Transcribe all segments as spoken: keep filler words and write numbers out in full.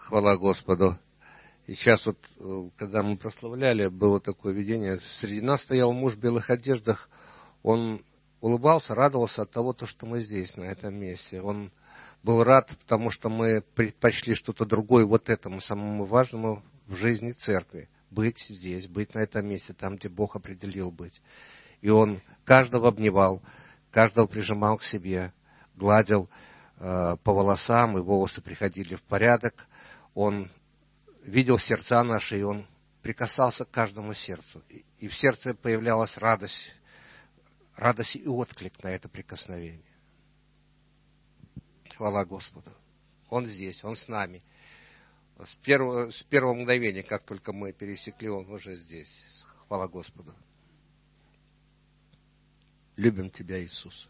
Хвала Господу. И сейчас вот, когда мы прославляли, было такое видение. Среди нас стоял муж в белых одеждах. Он улыбался, радовался от того, что мы здесь, на этом месте. Он был рад, потому что мы предпочли что-то другое вот этому самому важному в жизни церкви. Быть здесь, быть на этом месте, там, где Бог определил быть. И он каждого обнимал, каждого прижимал к себе, гладил э, по волосам, и волосы приходили в порядок. Он видел сердца наши, и он прикасался к каждому сердцу. И в сердце появлялась радость, радость и отклик на это прикосновение. Хвала Господу. Он здесь, Он с нами. С первого, с первого мгновения, как только мы пересекли, Он уже здесь. Хвала Господу. Любим Тебя, Иисус.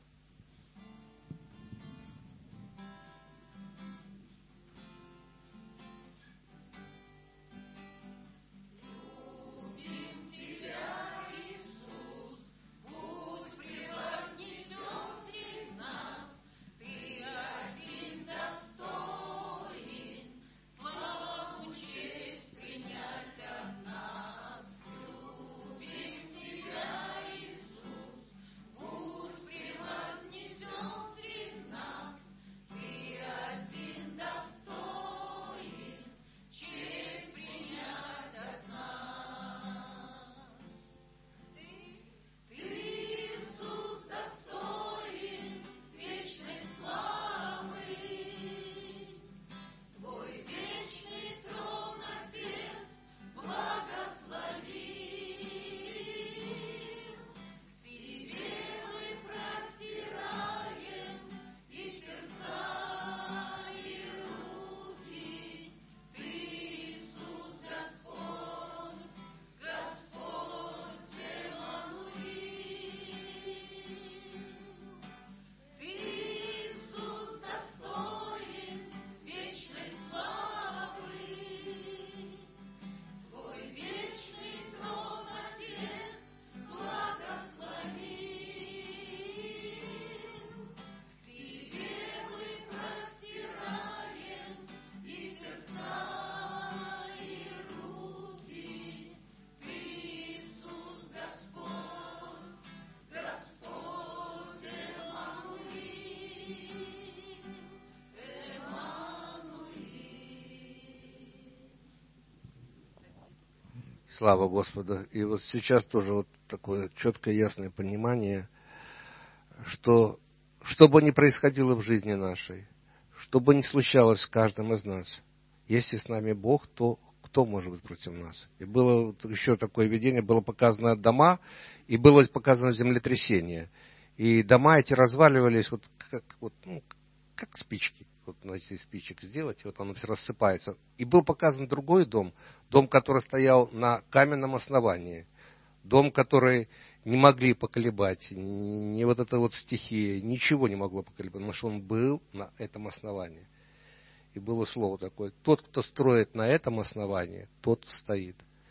Слава Господу. И вот сейчас тоже вот такое четкое, ясное понимание, что что бы ни происходило в жизни нашей, что бы ни случалось с каждым из нас, если с нами Бог, то кто может быть против нас? И было вот еще такое видение, было показано дома, и было показано землетрясение. И дома эти разваливались вот как, вот, ну, как спички. Вот, значит, из спичек сделать, и вот оно все рассыпается. И был показан другой дом, дом, который стоял на каменном основании, дом, который не могли поколебать, ни вот эта вот стихия, ничего не могло поколебать, потому что он был на этом основании. И было слово такое: тот, кто строит на этом основании, тот стоит.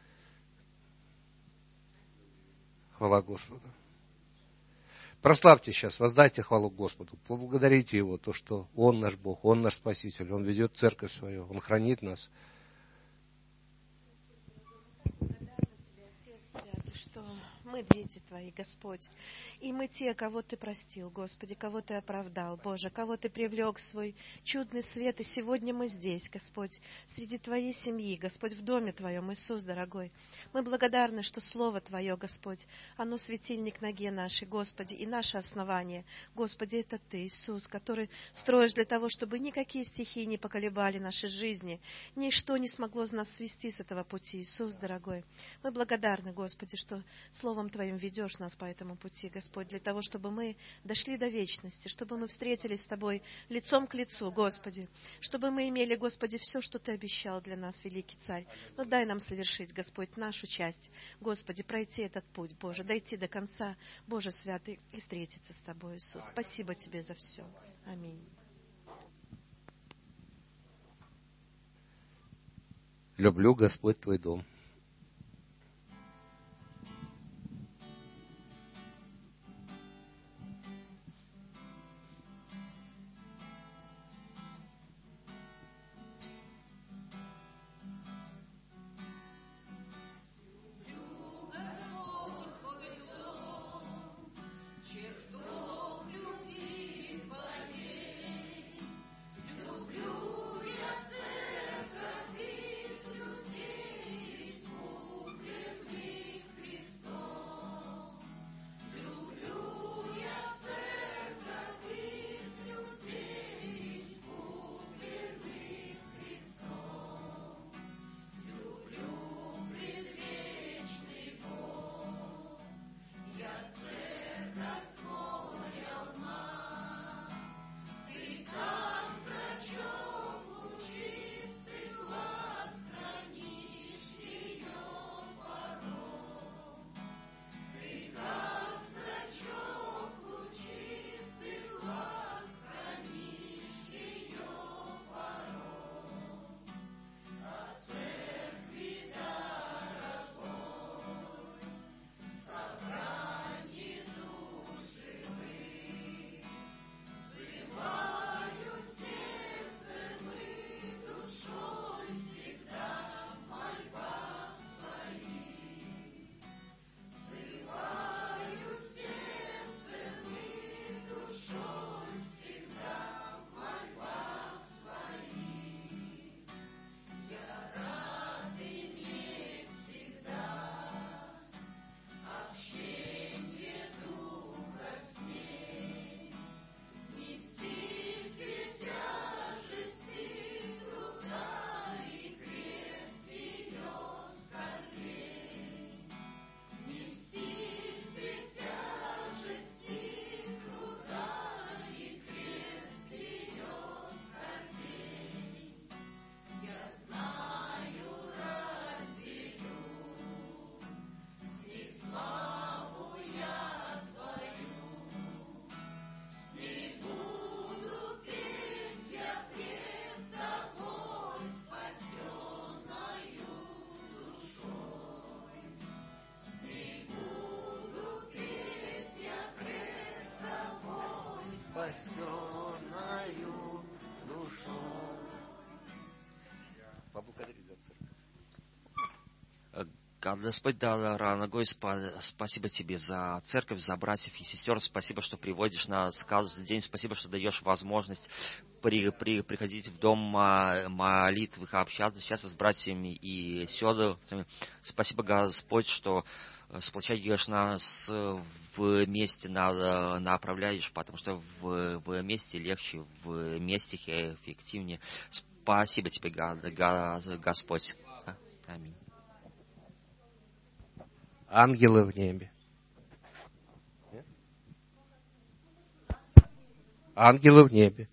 Хвала Господу. Прославьте сейчас, воздайте хвалу Господу, поблагодарите Его, то, что Он наш Бог, Он наш Спаситель, Он ведет церковь свою, Он хранит нас. Что мы дети Твои, Господь, и мы те, кого Ты простил, Господи, кого Ты оправдал, Боже, кого Ты привлек в свой чудный свет, и сегодня мы здесь, Господь, среди Твоей семьи, Господь, в доме Твоем, Иисус, дорогой. Мы благодарны, что Слово Твое, Господь, оно светильник ноге нашей, Господи, и наше основание. Господи, это Ты, Иисус, который строишь для того, чтобы никакие стихии не поколебали нашей жизни, ничто не смогло нас свести с этого пути, Иисус, дорогой. Мы благодарны, Господи, что Словом Твоим ведешь нас по этому пути, Господь, для того, чтобы мы дошли до вечности, чтобы мы встретились с Тобой лицом к лицу, Господи, чтобы мы имели, Господи, все, что Ты обещал для нас, великий Царь. Но дай нам совершить, Господь, нашу часть, Господи, пройти этот путь, Боже, дойти до конца, Боже святый, и встретиться с Тобой, Иисус. Спасибо Тебе за все. Аминь. Люблю, Господь, Твой дом. спасенною душой. Поблагодарить за церковь. Господь, дорогой, спасибо Тебе за церковь, за братьев и сестер. Спасибо, что приводишь нас каждый день. Спасибо, что даешь возможность при, при, приходить в дом молитвы, общаться, общаться с братьями и сестрами. Спасибо, Господь, что сплочаешь нас вместе, направляешь, потому что вместе легче, вместе эффективнее. Спасибо Тебе, Господь. Аминь. Ангелы в небе. Ангелы в небе.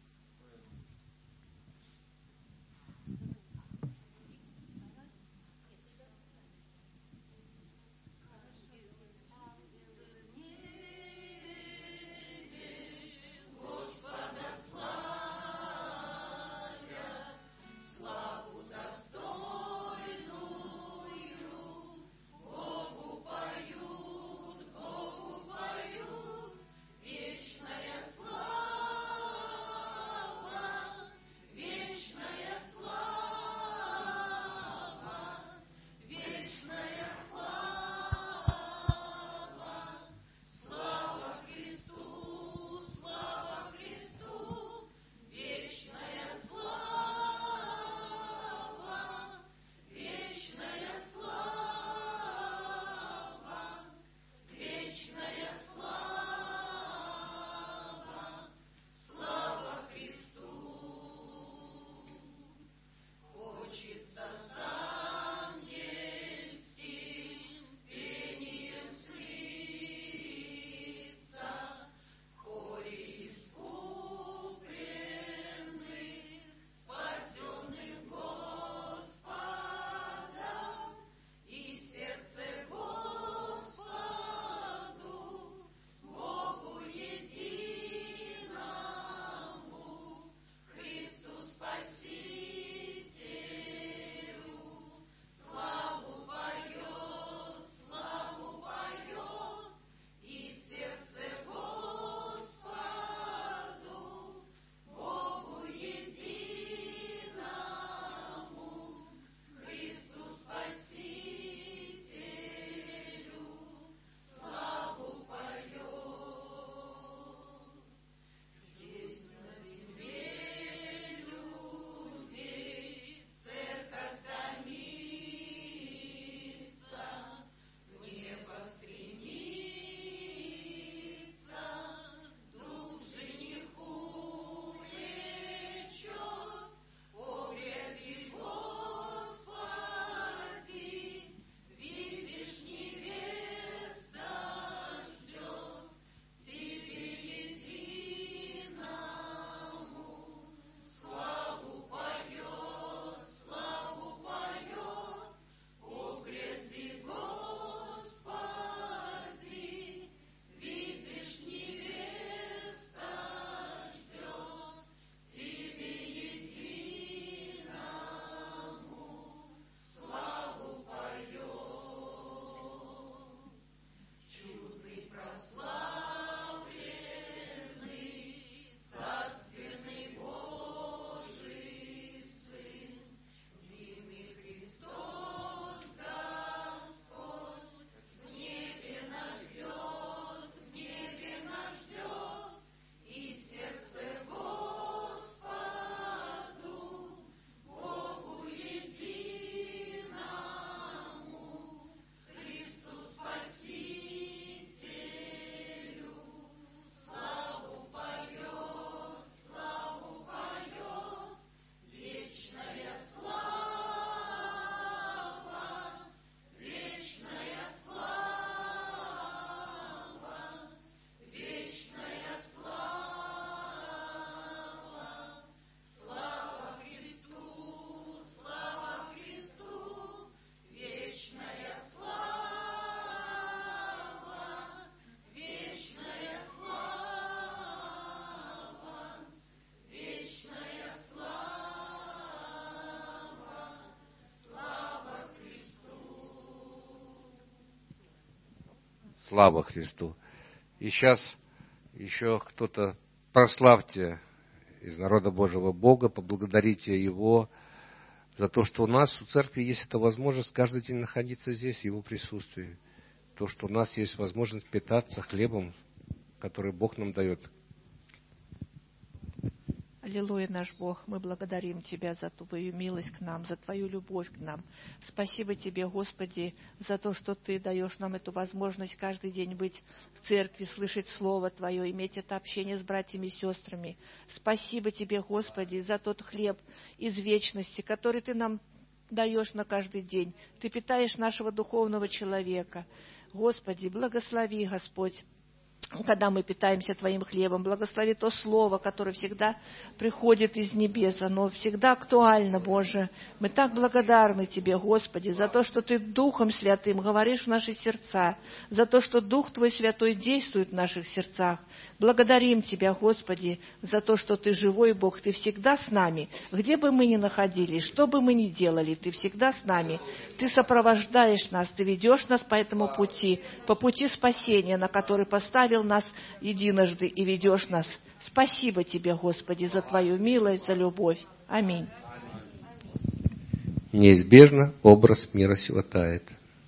Слава Христу. И сейчас еще кто-то прославьте из народа Божьего Бога, поблагодарите Его за то, что у нас, у церкви, есть эта возможность каждый день находиться здесь, в Его присутствии. То, что у нас есть возможность питаться хлебом, который Бог нам дает. Аллилуйя, наш Бог, мы благодарим Тебя за Твою милость к нам, за Твою любовь к нам. Спасибо Тебе, Господи, за то, что Ты даешь нам эту возможность каждый день быть в церкви, слышать Слово Твое, иметь это общение с братьями и сестрами. Спасибо Тебе, Господи, за тот хлеб из вечности, который Ты нам даешь на каждый день. Ты питаешь нашего духовного человека. Господи, благослови, Господь, когда мы питаемся Твоим хлебом. Благослови то Слово, которое всегда приходит из небес. Оно всегда актуально, Боже. Мы так благодарны Тебе, Господи, за то, что Ты Духом Святым говоришь в наши сердца, за то, что Дух Твой Святой действует в наших сердцах. Благодарим Тебя, Господи, за то, что Ты живой Бог. Ты всегда с нами. Где бы мы ни находились, что бы мы ни делали, Ты всегда с нами. Ты сопровождаешь нас, Ты ведешь нас по этому пути, по пути спасения, на который поставил нас единожды и ведешь нас. Спасибо Тебе, Господи, за Твою милость, за любовь. Аминь. Неизбежно образ мира сего тает.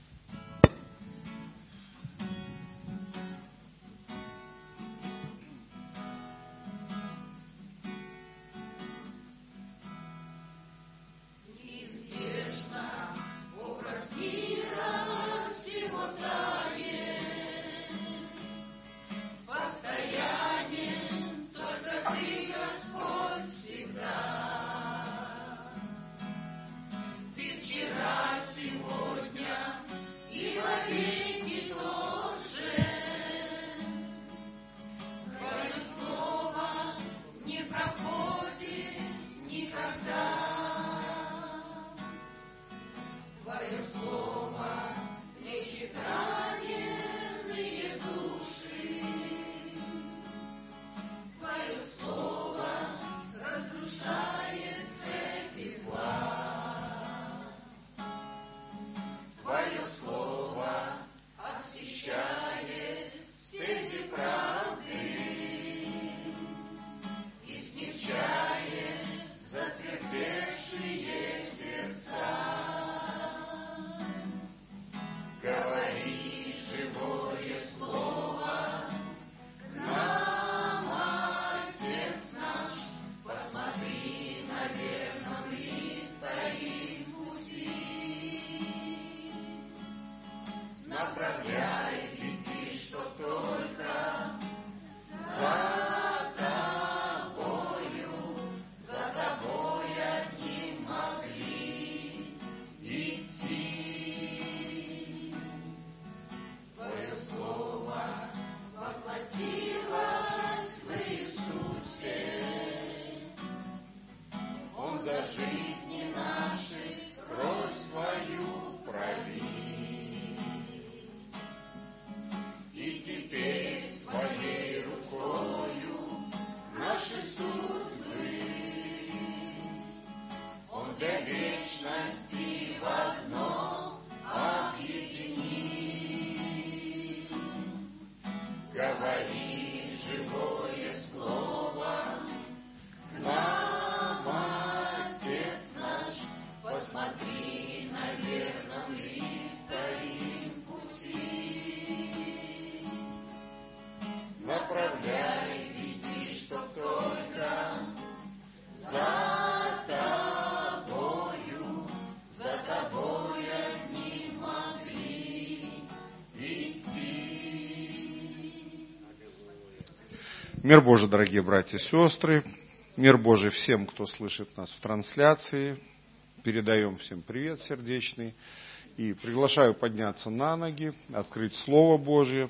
Мир Божий, дорогие братья и сестры, мир Божий всем, кто слышит нас в трансляции. Передаем всем привет сердечный и приглашаю подняться на ноги, открыть Слово Божие.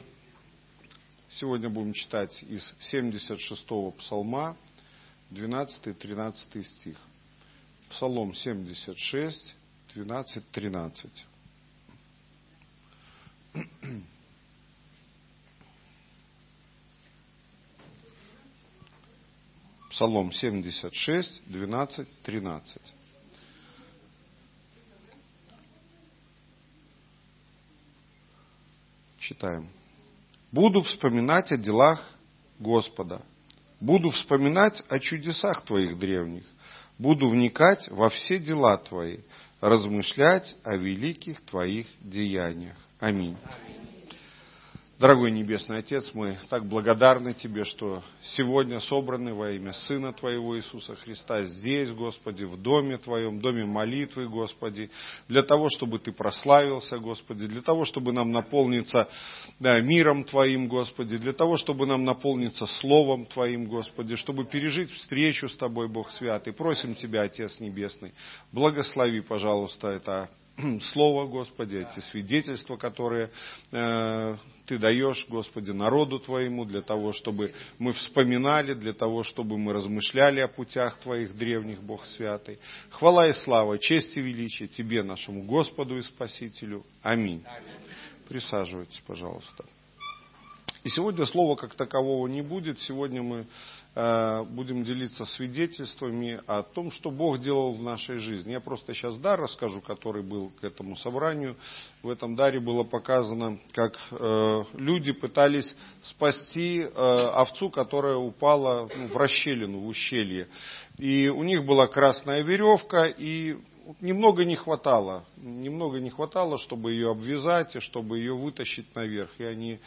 Сегодня будем читать из семьдесят шестого псалма, двенадцатый-тринадцатый стих. Псалом семьдесят шесть, двенадцать, тринадцать. Псалом семьдесят шесть, двенадцать, тринадцать. Читаем. «Буду вспоминать о делах Господа, Буду вспоминать о чудесах Твоих древних. Буду вникать во все дела Твои, размышлять о великих Твоих деяниях. Аминь. Дорогой Небесный Отец, мы так благодарны Тебе, что сегодня собраны во имя Сына Твоего Иисуса Христа здесь, Господи, в доме Твоем, доме молитвы, Господи, для того, чтобы Ты прославился, Господи, для того, чтобы нам наполниться да, миром Твоим, Господи, для того, чтобы нам наполниться Словом Твоим, Господи, чтобы пережить встречу с Тобой, Бог Святый. Просим Тебя, Отец Небесный, благослови, пожалуйста, это Слово, Господи, эти свидетельства, которые э, Ты даешь, Господи, народу Твоему, для того, чтобы мы вспоминали, для того, чтобы мы размышляли о путях Твоих древних, Бог Святый. Хвала и слава, честь и величие Тебе, нашему Господу и Спасителю. Аминь. Присаживайтесь, пожалуйста. И сегодня слова как такового не будет. Сегодня мы э, будем делиться свидетельствами о том, что Бог делал в нашей жизни. Я просто сейчас дар расскажу, который был к этому собранию. В этом даре было показано, как э, люди пытались спасти э, овцу, которая упала ну, в расщелину, в ущелье. И у них была красная веревка, и немного не хватало. Немного не хватало, чтобы ее обвязать, и чтобы ее вытащить наверх. И они...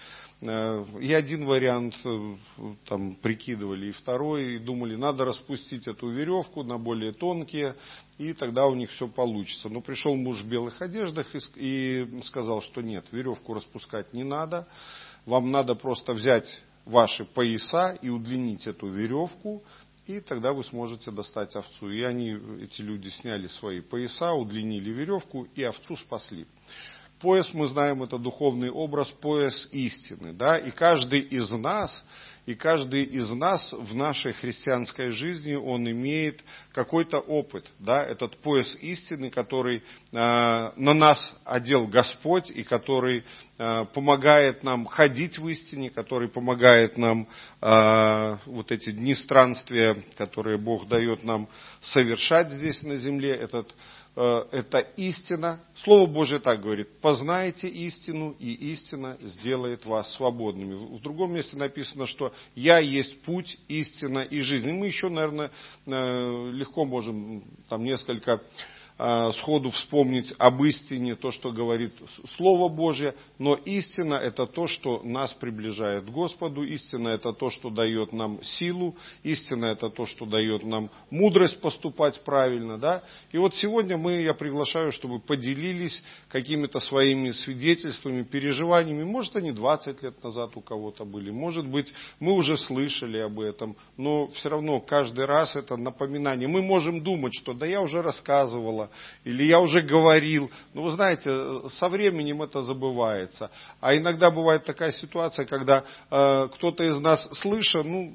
И один вариант там прикидывали, и второй, и думали, надо распустить эту веревку на более тонкие, и тогда у них все получится. Но пришел муж в белых одеждах и сказал, что нет, веревку распускать не надо, вам надо просто взять ваши пояса и удлинить эту веревку, и тогда вы сможете достать овцу. И они, эти люди, сняли свои пояса, удлинили веревку и овцу спасли. Пояс, мы знаем, это духовный образ, пояс истины, да, и каждый из нас, и каждый из нас в нашей христианской жизни, он имеет какой-то опыт, да, этот пояс истины, который э, на нас одел Господь, и который э, помогает нам ходить в истине, который помогает нам э, вот эти дни странствия, которые Бог дает нам совершать здесь на земле, этот это истина. Слово Божие так говорит: познайте истину, и истина сделает вас свободными. В другом месте написано, что я есть путь, истина и жизнь. И мы еще, наверное, легко можем там несколько сходу вспомнить об истине, то, что говорит Слово Божье, но истина – это то, что нас приближает к Господу, истина – это то, что дает нам силу, истина – это то, что дает нам мудрость поступать правильно, да. И вот сегодня мы, я приглашаю, чтобы поделились какими-то своими свидетельствами, переживаниями, может, они двадцать лет назад у кого-то были, может быть, мы уже слышали об этом, но все равно каждый раз это напоминание. Мы можем думать, что да я уже рассказывала, или я уже говорил. Но вы знаете, со временем это забывается. А иногда бывает такая ситуация, когда э, кто-то из нас, слыша, ну,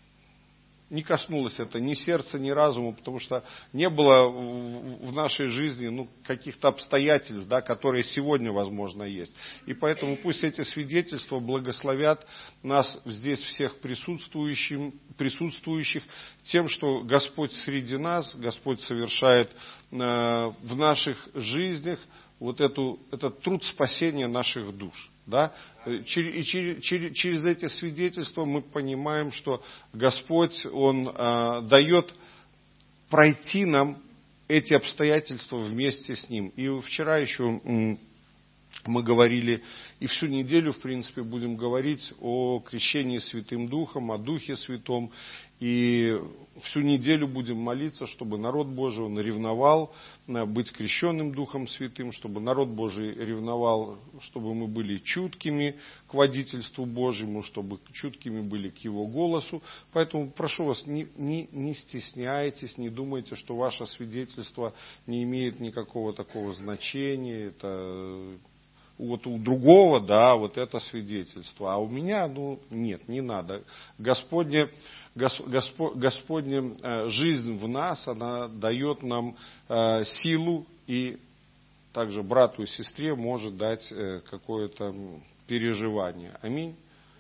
не коснулось это ни сердца, ни разума, потому что не было в нашей жизни ну, каких-то обстоятельств, да, которые сегодня, возможно, есть. И поэтому пусть эти свидетельства благословят нас здесь всех присутствующих, присутствующих тем, что Господь среди нас, Господь совершает э, в наших жизнях вот эту, этот труд спасения наших душ. Да? И через, через, через эти свидетельства мы понимаем, что Господь, Он э, дает пройти нам эти обстоятельства вместе с Ним. И вчера еще м, мы говорили, и всю неделю, в принципе, будем говорить о крещении Святым Духом, о Духе Святом. И всю неделю будем молиться, чтобы народ Божий, он ревновал быть крещенным Духом Святым, чтобы народ Божий ревновал, чтобы мы были чуткими к водительству Божьему, чтобы чуткими были к Его голосу. Поэтому прошу вас, не, не, не стесняйтесь, не думайте, что ваше свидетельство не имеет никакого такого значения. Это... Вот у другого, да, вот это свидетельство, а у меня, ну, нет, не надо. Господня, Госпо, Господня жизнь в нас, она дает нам э, силу, и также брату и сестре может дать э, какое-то переживание. Аминь.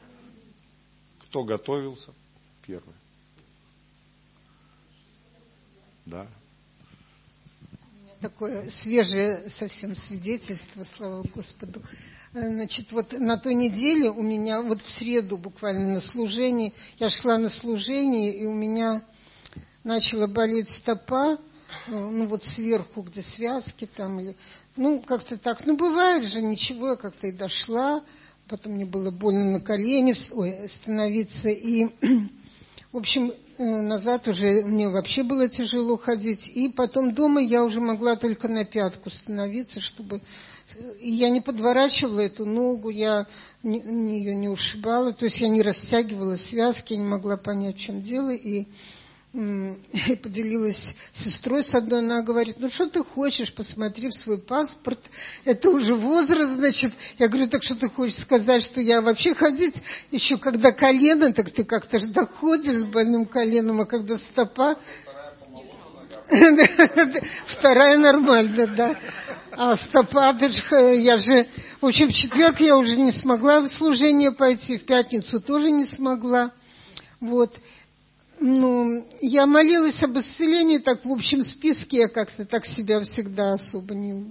Кто готовился? Первый. Да. Такое свежее совсем свидетельство, слава Господу. Значит, вот на той неделе у меня, вот в среду буквально на служении, я шла на служение, и у меня начала болеть стопа, ну вот сверху, где связки там, или, ну как-то так, ну бывает же, ничего, я как-то и дошла, потом мне было больно на колени ой, становиться, и, в общем, назад уже мне вообще было тяжело ходить, и потом дома я уже могла только на пятку становиться, чтобы... И я не подворачивала эту ногу, я не, ее не ушибала, то есть я не растягивала связки, я не могла понять, в чем дело, и, и поделилась с сестрой с одной, она говорит, ну что ты хочешь, посмотри в свой паспорт, это уже возраст, значит, я говорю, так что ты хочешь сказать, что я вообще ходить, еще когда колено, так ты как-то же доходишь с больным коленом, а когда стопа... Вторая нормально, да. А стопа, я же... В общем, в четверг я уже не смогла в служение пойти, в пятницу тоже не смогла. Вот. Ну, я молилась об исцелении, так в общем списке я как-то так себя всегда особо не,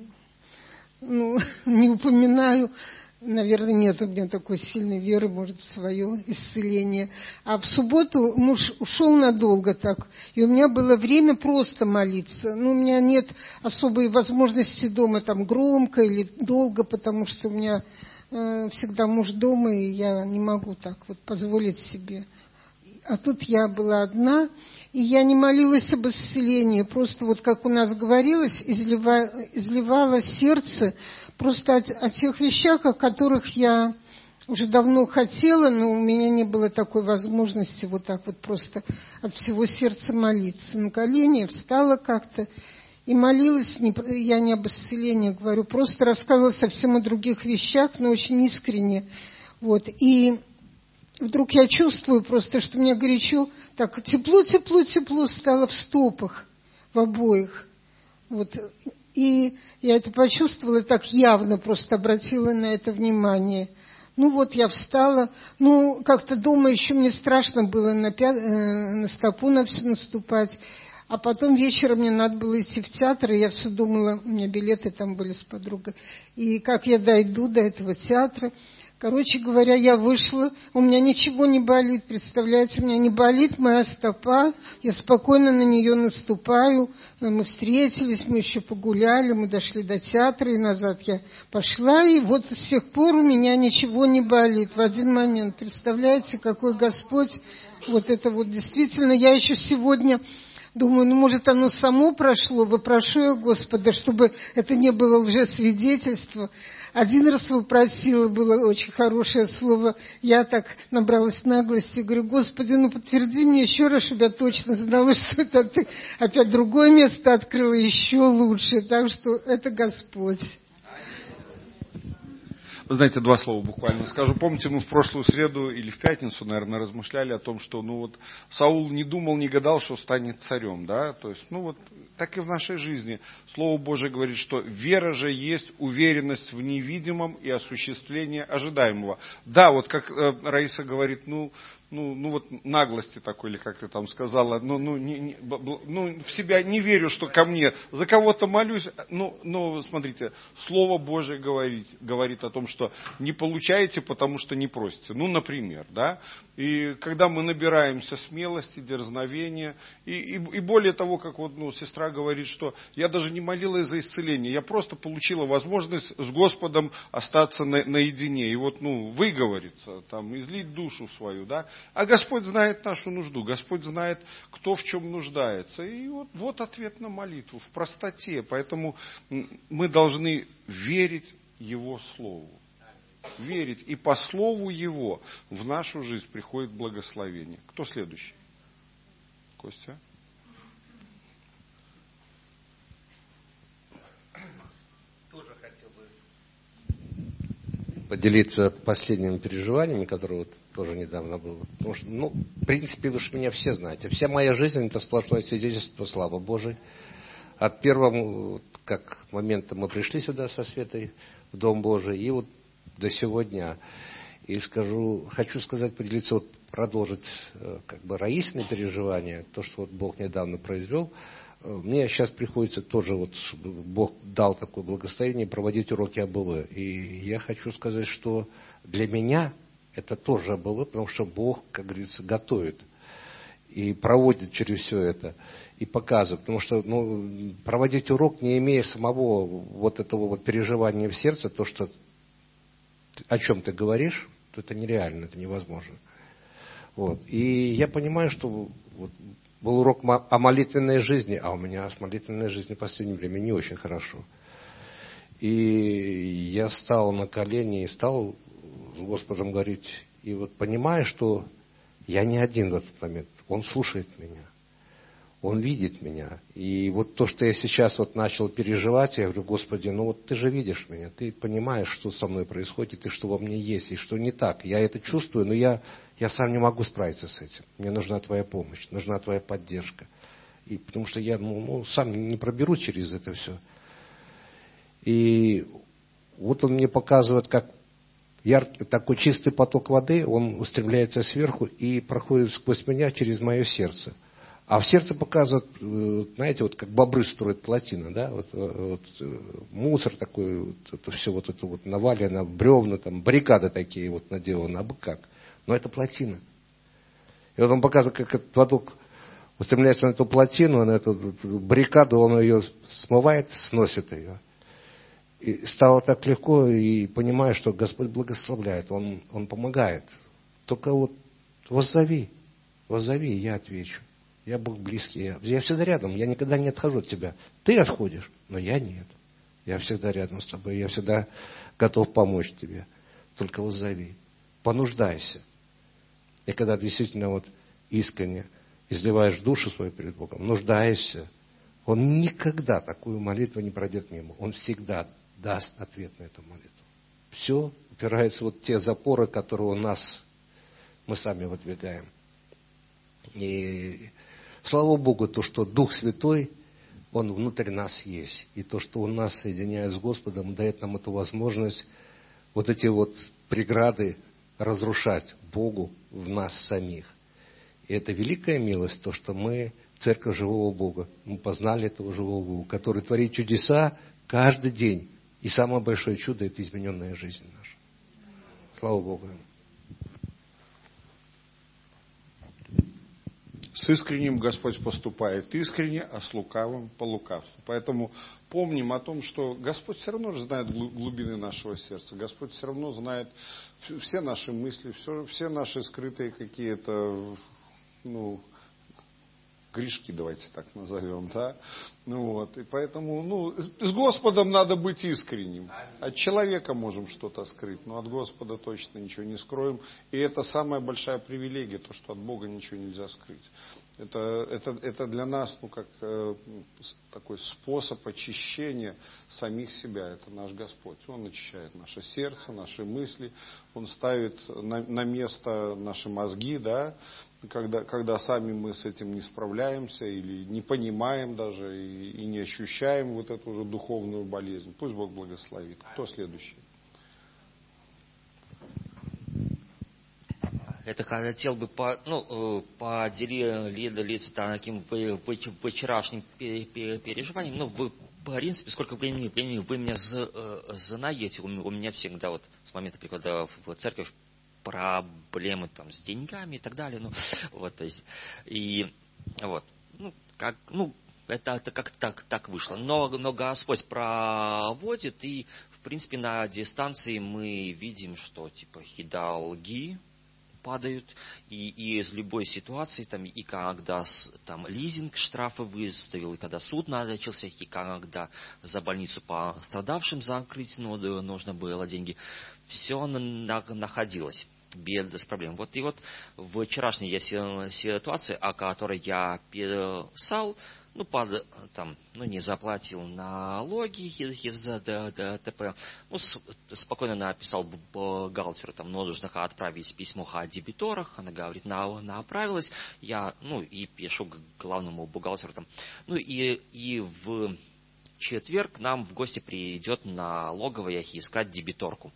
ну, не упоминаю. Наверное, нет у меня такой сильной веры, может, в свое исцеление. А в субботу муж ушел надолго так, и у меня было время просто молиться. Ну, у меня нет особой возможности дома там громко или долго, потому что у меня э, всегда муж дома, и я не могу так вот позволить себе. А тут я была одна, и я не молилась об исцелении, просто вот как у нас говорилось, излива, изливала сердце просто о, о тех вещах, о которых я уже давно хотела, но у меня не было такой возможности вот так вот просто от всего сердца молиться. На колени встала как-то и молилась, не, я не об исцелении говорю, просто рассказывала совсем о других вещах, но очень искренне. Вот. И вдруг я чувствую просто, что мне горячо, так тепло, тепло, тепло стало в стопах, в обоих. Вот. И я это почувствовала, так явно просто обратила на это внимание. Ну вот я встала, ну как-то дома еще мне страшно было на, пя... на стопу на все наступать. А потом вечером мне надо было идти в театр, и я все думала, у меня билеты там были с подругой, и как я дойду до этого театра. Короче говоря, я вышла, у меня ничего не болит, представляете, у меня не болит моя стопа, я спокойно на нее наступаю, мы встретились, мы еще погуляли, мы дошли до театра, и назад я пошла, и вот с тех пор у меня ничего не болит в один момент. Представляете, какой Господь, вот это вот действительно, я еще сегодня... Думаю, ну, может, оно само прошло, вопрошу я Господа, чтобы это не было лжесвидетельство. Один раз попросила, было очень хорошее слово, я так набралась наглости, говорю, Господи, ну, подтверди мне еще раз, чтобы я точно знала, что это ты опять другое место открыла, еще лучше, так что это Господь. Вы знаете, два слова буквально скажу. Помните, мы в прошлую среду или в пятницу, наверное, размышляли о том, что ну вот Саул не думал, не гадал, что станет царем, да? То есть, ну вот так и в нашей жизни. Слово Божие говорит, что вера же есть уверенность в невидимом и осуществление ожидаемого. Да, вот как э, Раиса говорит, ну, ну, ну вот наглости такой, или как ты там сказала, ну, ну, не, не, ну в себя не верю, что ко мне, за кого-то молюсь, ну, ну смотрите, Слово Божие говорит, говорит о том, что не получаете, потому что не просите. Ну, например, да, и когда мы набираемся смелости, дерзновения, и, и, и более того, как вот ну, сестра говорит, что я даже не молилась за исцеление, я просто получила возможность с Господом остаться на, наедине, и вот, ну, выговориться, там, излить душу свою, да. А Господь знает нашу нужду, Господь знает, кто в чем нуждается. И вот, вот ответ на молитву в простоте. Поэтому мы должны верить Его Слову. Верить. И по Слову Его в нашу жизнь приходит благословение. Кто следующий? Костя? Поделиться последними переживаниями, которые вот тоже недавно было. Потому что, ну, в принципе, вы же меня все знаете. Вся моя жизнь – это сплошное свидетельство славы Божией. От первого, как момента мы пришли сюда со Светой, в Дом Божий, и вот до сегодня. И скажу, хочу сказать, поделиться, вот продолжить как бы Раисины переживания, то, что вот Бог недавно произвел мне сейчас приходится тоже, вот, чтобы Бог дал такое благословение, проводить уроки АБВ. И я хочу сказать, что для меня это тоже АБВ, потому что Бог, как говорится, готовит и проводит через все это, и показывает. Потому что ну, проводить урок, не имея самого вот этого вот переживания в сердце, то, что о чем ты говоришь, то это нереально, это невозможно. Вот. И я понимаю, что вот, был урок о молитвенной жизни, а у меня с молитвенной жизнью в последнее время не очень хорошо. И я стал на колени и стал с Господом говорить, и вот понимаю, что я не один в этот момент. Он слушает меня. Он видит меня. И вот то, что я сейчас вот начал переживать, я говорю, Господи, ну вот ты же видишь меня, ты понимаешь, что со мной происходит, и что во мне есть, и что не так. Я это чувствую, но я, я сам не могу справиться с этим. Мне нужна твоя помощь, нужна твоя поддержка. И потому что я ну, ну, сам не проберусь через это все. И вот он мне показывает, как яркий, такой чистый поток воды, он устремляется сверху и проходит сквозь меня через мое сердце. А в сердце показывает, знаете, вот как бобры строят плотины, да, вот, вот, мусор такой, вот, это все вот это вот навалено, бревна, там, баррикады такие вот наделаны, а бы как. Но это плотина. И вот он показывает, как этот поток устремляется на эту плотину, на эту баррикаду, он ее смывает, сносит ее. И стало так легко, и понимаю, что Господь благословляет, Он, он помогает. Только вот воззови, воззови, и я отвечу. Я Бог близкий, я, я всегда рядом, я никогда не отхожу от тебя. Ты отходишь, но я нет. Я всегда рядом с тобой, я всегда готов помочь тебе. Только воззови, понуждайся. И когда действительно вот искренне изливаешь душу свою перед Богом, нуждаешься, Он никогда такую молитву не пройдет мимо. Он всегда даст ответ на эту молитву. Все упирается вот в те запоры, которые у нас, мы сами выдвигаем. И слава Богу, то, что Дух Святой, Он внутри нас есть. И то, что Он нас соединяет с Господом, дает нам эту возможность вот эти вот преграды разрушать Богу в нас самих. И это великая милость, то, что мы Церковь Живого Бога. Мы познали этого Живого Бога, который творит чудеса каждый день. И самое большое чудо – это измененная жизнь наша. Слава Богу. С искренним Господь поступает искренне, а с лукавым по лукавству. Поэтому помним о том, что Господь все равно же знает глубины нашего сердца. Господь все равно знает все наши мысли, все, все наши скрытые какие-то, ну, грешки, давайте так назовем, да. Ну вот, и поэтому, ну, с Господом надо быть искренним. От человека можем что-то скрыть, но от Господа точно ничего не скроем. И это самая большая привилегия, то, что от Бога ничего нельзя скрыть. Это, это, это для нас, ну, как э, такой способ очищения самих себя. Это наш Господь. Он очищает наше сердце, наши мысли. Он ставит на, на место наши мозги, да. Когда, когда сами мы с этим не справляемся или не понимаем даже и, и не ощущаем вот эту уже духовную болезнь. Пусть Бог благословит. Кто следующий? Это хотел бы по, ну, поделиться таким вчерашним переживанием. Ну, вы, в принципе, сколько времени, времени вы меня знаете, у меня всегда вот с момента прихода в церковь проблемы там с деньгами и так далее, ну вот, то есть и вот, ну как, ну это, это как так так вышло, но но Господь проводит, и в принципе на дистанции мы видим, что типа и долги падают, и, и из любой ситуации, там, и когда там лизинг штрафы выставил, и когда суд начался, и когда за больницу пострадавшим закрыть, ну, нужно было деньги, все на, находилось без проблем. Вот и вот в вчерашней ситуации, о которой я писал, ну, под, там, ну, не заплатил налоги из-за ДТП, ну, спокойно написал бухгалтеру, там, нужно отправить письмо о дебиторах, она говорит, на, направилась, я, ну, и пишу главному бухгалтеру, там, ну, и, и в четверг к нам в гости придет налоговая искать дебиторку.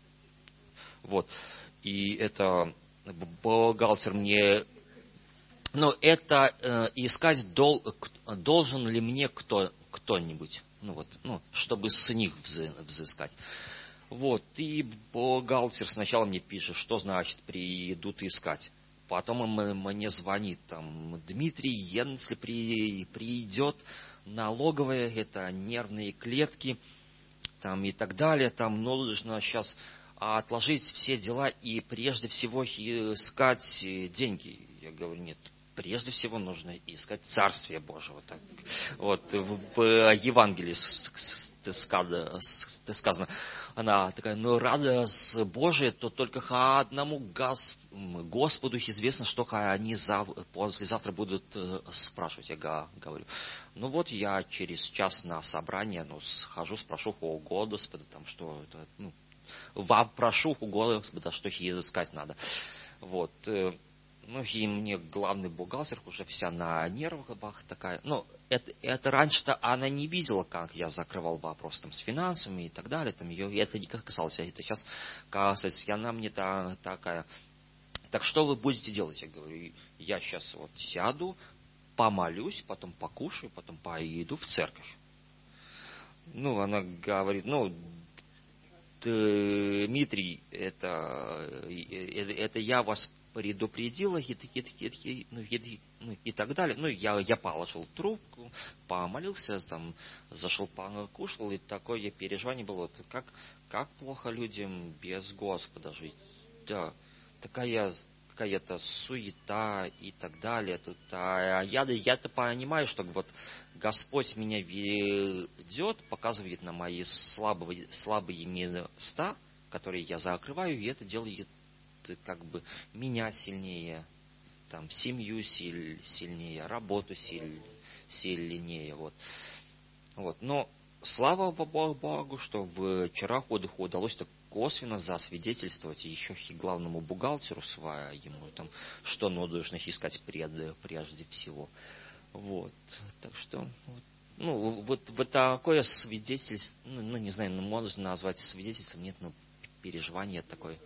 Вот, и это бухгалтер мне но это э, искать дол, должен ли мне кто, кто-нибудь, ну вот, ну, чтобы с них взы, взыскать. Вот, и бухгалтер сначала мне пишет, что значит придут искать. Потом он мне звонит, там, Дмитрий, если при, придет налоговая, это нервные клетки, там, и так далее, там нужно сейчас отложить все дела и прежде всего искать деньги. Я говорю, нет, прежде всего нужно искать Царствие Божие. Так, вот в Евангелии сказано, она такая, ну радость Божия, то только одному Господу известно, что они послезавтра будут спрашивать. Я говорю, ну вот я через час на собрание, ну, схожу, спрошу у Господа, там, что это, ну, вопрошу у Господа, что искать надо. Вот. Ну, и мне главный бухгалтер уже вся на нервах такая. Ну, это, это раньше-то она не видела, как я закрывал вопрос там с финансами и так далее. Там ее это не касалось. Это сейчас касается. И она мне та, такая, так что вы будете делать? Я говорю, я сейчас вот сяду, помолюсь, потом покушаю, потом пойду в церковь. Ну, она говорит, ну, Дмитрий, это, это, это я вас предупредила и, и, и, ну, и, ну, и так далее. Ну, я, я положил трубку, помолился, там, зашел, покушал, и такое переживание было, как, как плохо людям без Господа жить. Да, такая какая-то суета и так далее. Тут, а я, я-то понимаю, что вот Господь меня ведет, показывает на мои слабые, слабые места, которые я закрываю, и это делает как бы меня сильнее, там, семью силь, сильнее, работу силь, сильнее. Вот. Вот. Но слава Богу, что вчера удалось так косвенно засвидетельствовать еще и главному бухгалтеру своему, там, что нужно искать прежде, прежде всего. Вот. Так что, вот. Ну, вот, вот такое свидетельство, ну, ну, не знаю, ну, можно назвать свидетельством, нет, ну, переживание такое.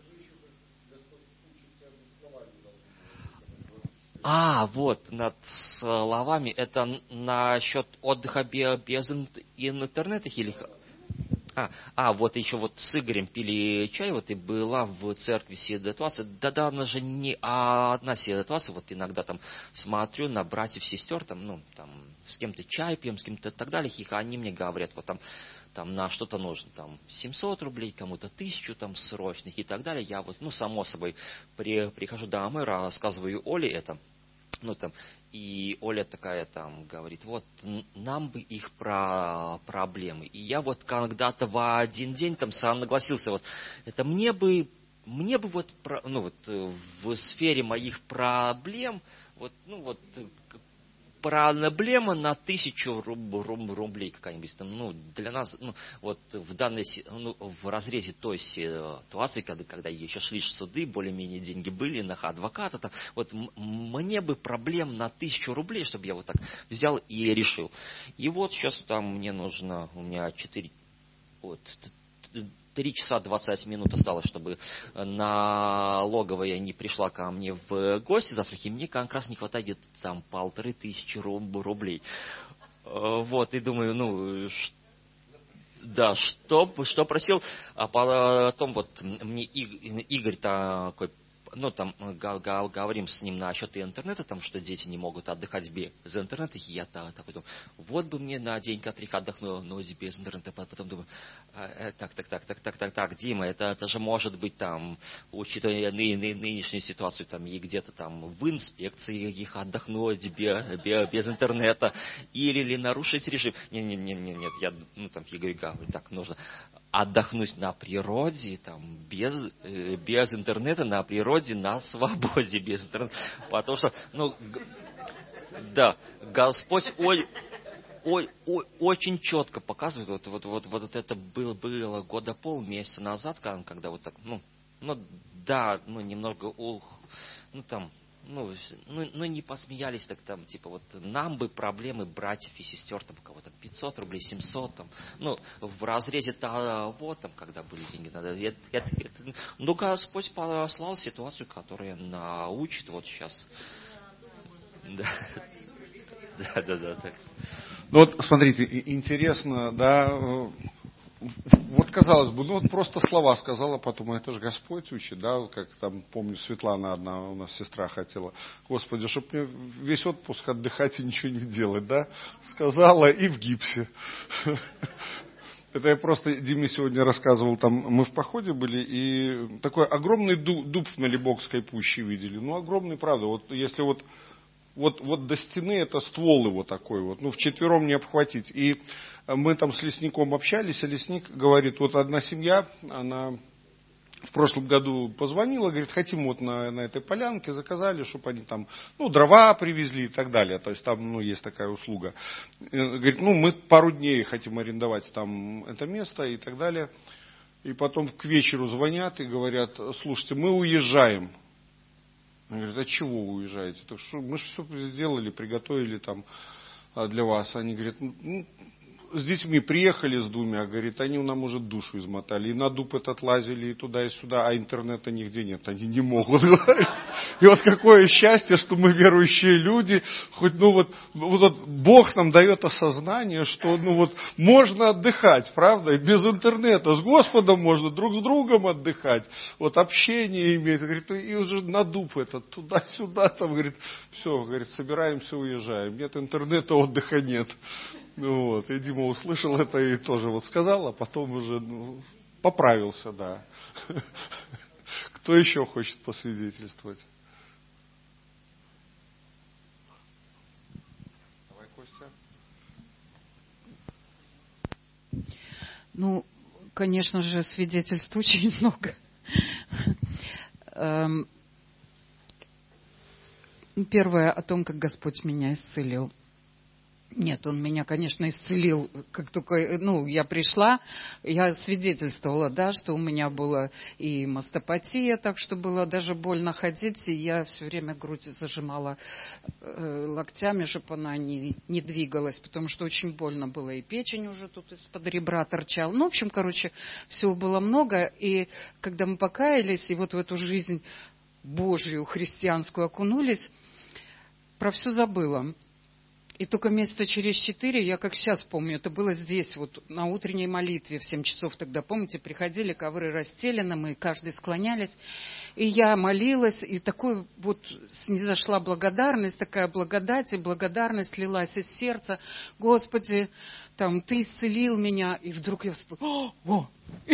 А, вот, над словами, это насчет отдыха без интернета или... А, а, вот еще вот с Игорем пили чай, вот и была в церкви ситуация. Да-да, она же не одна ситуация, вот иногда там смотрю на братьев, сестер, там, ну, там, с кем-то чай пьем, с кем-то и так далее, и они мне говорят, вот там, там на что-то нужно, там, семьсот рублей, кому-то тысячу, там, срочных и так далее. Я вот, ну, само собой, при, прихожу домой, рассказываю Оле это, ну, там, и Оля такая там говорит, вот, нам бы их про проблемы. И я вот когда-то в один день там согласился, вот, это мне бы, мне бы вот, ну, вот, в сфере моих проблем, вот, ну, вот, проблема на тысячу руб, руб, рублей какая-нибудь, там, ну, для нас, ну, вот в данной, ну, в разрезе той ситуации, когда, когда еще шли суды, более-менее деньги были на адвоката, там, вот мне бы проблем на тысячу рублей, чтобы я вот так взял и решил. И вот сейчас там мне нужно, у меня четыре, вот, три часа двадцать минут осталось, чтобы налоговая не пришла ко мне в гости завтра, и мне как раз не хватает там полторы тысячи рублей. Вот, и думаю, ну, да, что, что просил, а потом вот мне Игорь такой, ну, там, говорим с ним насчет интернета, там, что дети не могут отдыхать без интернета, и я такой думаю, вот бы мне на день-три отдохнуть без интернета, потом думаю, так, так, так, так, так, так, так, Дима, это, это же может быть там, учитывая ны, ны, нынешнюю ситуацию, там, и где-то там в инспекции их отдохнуть без, без интернета, или, или нарушить режим. Нет, нет, нет, нет, нет, я, ну, там, Игорь говорит, так, нужно отдохнуть на природе, там, без, без интернета, на природе, на свободе, без интернета. Потому что, ну, г- да, Господь ой, ой, ой, очень четко показывает, вот, вот, вот, вот это было, было года полмесяца назад, когда вот так, ну, ну да, ну, немного, ух, ну, там, Ну, ну, ну, не посмеялись, так там, типа, вот нам бы проблемы братьев и сестер, там, у кого-то пятьсот рублей, семьсот, там, ну, в разрезе того, там, когда были деньги, надо, это, это, это, ну, Господь послал ситуацию, которая научит вот сейчас. Да, да, да, да. Так. Ну вот, смотрите, интересно, да, вот казалось бы, ну вот просто слова сказала, потом это же Господь учит, да, как там, помню, Светлана одна у нас сестра хотела, Господи, чтобы мне весь отпуск отдыхать и ничего не делать, да, сказала и в гипсе. Это я просто Диме сегодня рассказывал, там мы в походе были, и такой огромный дуб, дуб в Налибокской пуще видели, ну огромный, правда, вот если вот Вот, вот до стены это ствол его такой вот, ну вчетвером не обхватить. И мы там с лесником общались, и лесник говорит, вот одна семья, она в прошлом году позвонила, говорит, хотим вот на, на этой полянке, заказали, чтобы они там, ну, дрова привезли и так далее. То есть там, ну, есть такая услуга. И, говорит, ну, мы пару дней хотим арендовать там это место и так далее. И потом к вечеру звонят и говорят, слушайте, мы уезжаем. Они говорят, а чего вы уезжаете? Так что мы же все сделали, приготовили там для вас. Они говорят, ну, с детьми приехали с двумя, говорит, они нам уже душу измотали. И на дуб этот лазили, и туда, и сюда, а интернета нигде нет, они не могут. И вот какое счастье, что мы верующие люди, хоть, ну вот, вот Бог нам дает осознание, что, ну вот, можно отдыхать, правда, и без интернета, с Господом можно друг с другом отдыхать, вот, общение иметь, говорит, и уже на дуб этот, туда-сюда, там, говорит, все, говорит, собираемся, уезжаем, нет интернета, отдыха нет. Ну вот, и Дима услышал это и тоже вот сказал, а потом уже ну, поправился, да. Кто еще хочет посвидетельствовать? Давай, Костя. Ну, конечно же, свидетельств очень много. Первое о том, как Господь меня исцелил. Нет, он меня, конечно, исцелил, как только, ну, я пришла, я свидетельствовала, да, что у меня была и мастопатия, так что было даже больно ходить, и я все время грудь зажимала э, локтями, чтобы она не, не двигалась, потому что очень больно было, и печень уже тут из-под ребра торчала. Ну, в общем, короче, всего было много, и когда мы покаялись, и вот в эту жизнь Божью, христианскую окунулись, про все забыла. И только месяца через четыре, я как сейчас помню, это было здесь, вот на утренней молитве в семь часов тогда, помните, приходили, ковры расстелены, мы каждый склонялись, и я молилась, и такой вот снизошла благодарность, такая благодать, и благодарность лилась из сердца. Господи, там, Ты исцелил меня, и вдруг я вспомнила, о,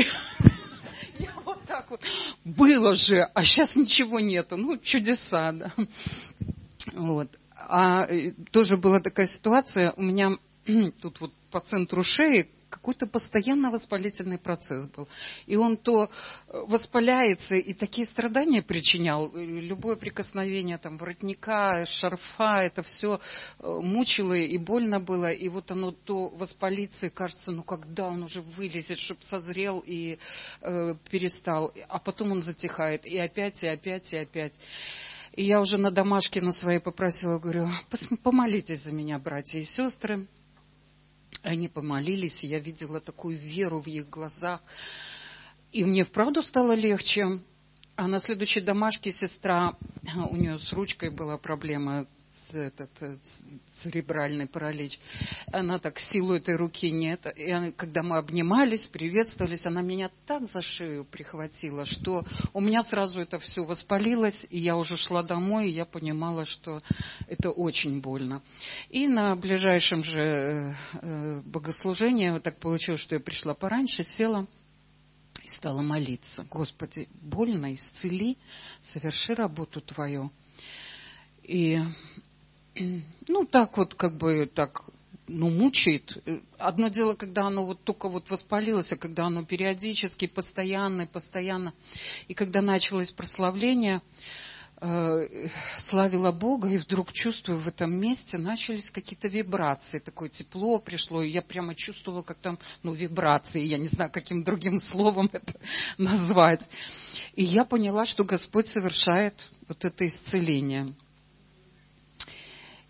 я вот так вот, было же, а сейчас ничего нету, ну, чудеса, да, вот. А тоже была такая ситуация, у меня тут вот по центру шеи какой-то постоянно воспалительный процесс был. И он то воспаляется и такие страдания причинял. Любое прикосновение там, воротника, шарфа, это все мучило и больно было. И вот оно то воспалится, и кажется, ну когда он уже вылезет, чтобы созрел и э, перестал. А потом он затихает. И опять, и опять, и опять. И я уже на домашке на своей попросила, говорю, помолитесь за меня, братья и сестры. Они помолились, и я видела такую веру в их глазах. И мне вправду стало легче. А на следующей домашке сестра, у нее с ручкой была проблема, этот церебральный паралич. Она так, силу этой руки нет. И она, когда мы обнимались, приветствовались, она меня так за шею прихватила, что у меня сразу это все воспалилось, и я уже шла домой, и я понимала, что это очень больно. И на ближайшем же богослужении так получилось, что я пришла пораньше, села и стала молиться. Господи, больно, исцели, соверши работу Твою. И ну, так вот, как бы, так, ну, мучает. Одно дело, когда оно вот только вот воспалилось, а когда оно периодически, постоянно, постоянно. И когда началось прославление, э, славила Бога, и вдруг чувствую, в этом месте начались какие-то вибрации. Такое тепло пришло, и я прямо чувствовала, как там, ну, вибрации, я не знаю, каким другим словом это назвать. И я поняла, что Господь совершает вот это исцеление.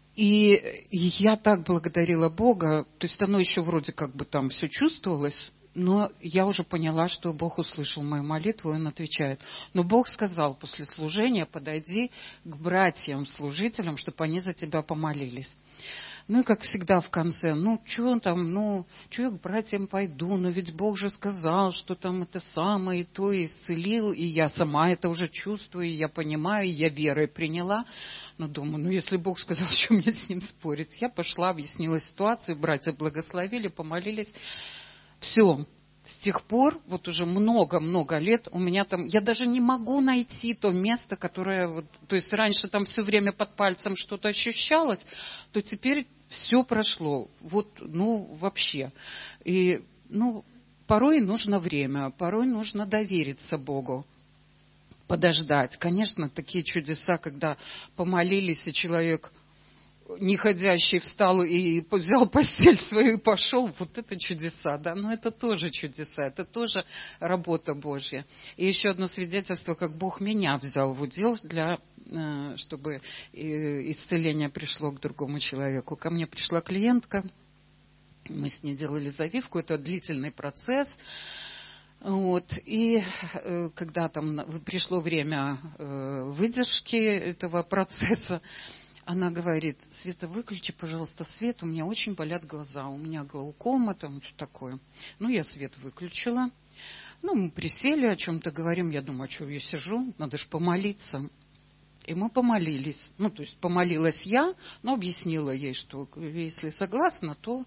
И я так благодарила Бога, то есть оно еще вроде как бы там все чувствовалось, Но я уже поняла, что Бог услышал мою молитву, и Он отвечает. Но Бог сказал после служения: подойди к братьям-служителям, чтобы они за тебя помолились. Ну и как всегда в конце, ну что там, ну что я к братьям пойду, но ведь Бог же сказал, что там это самое, и то, и исцелил, и я сама это уже чувствую, и я понимаю, и я верой приняла. Но думаю, ну если Бог сказал, что мне с ним спорить. Я пошла, объяснила ситуацию, братья благословили, помолились. Все. С тех пор, вот уже много-много лет, у меня там, я даже не могу найти то место, которое, вот, то есть раньше там все время под пальцем что-то ощущалось, то теперь все прошло. Вот, ну, вообще. И, ну, порой нужно время, порой нужно довериться Богу, подождать. Конечно, такие чудеса, когда помолились, и человек неходящий встал и взял постель свою и пошел, вот это чудеса, да, но это тоже чудеса, это тоже работа Божья. И еще одно свидетельство, как Бог меня взял в удел, для, чтобы исцеление пришло к другому человеку. Ко мне пришла клиентка, мы с ней делали завивку, это длительный процесс. Вот. И э, когда там пришло время э, выдержки этого процесса, она говорит: Света, выключи, пожалуйста, свет, у меня очень болят глаза, у меня глаукома, там что такое. Ну, я свет выключила. Ну, мы присели, о чем-то говорим. Я думаю, а что я сижу, надо же помолиться. И мы помолились. Ну, то есть помолилась я, но объяснила ей, что если согласна, то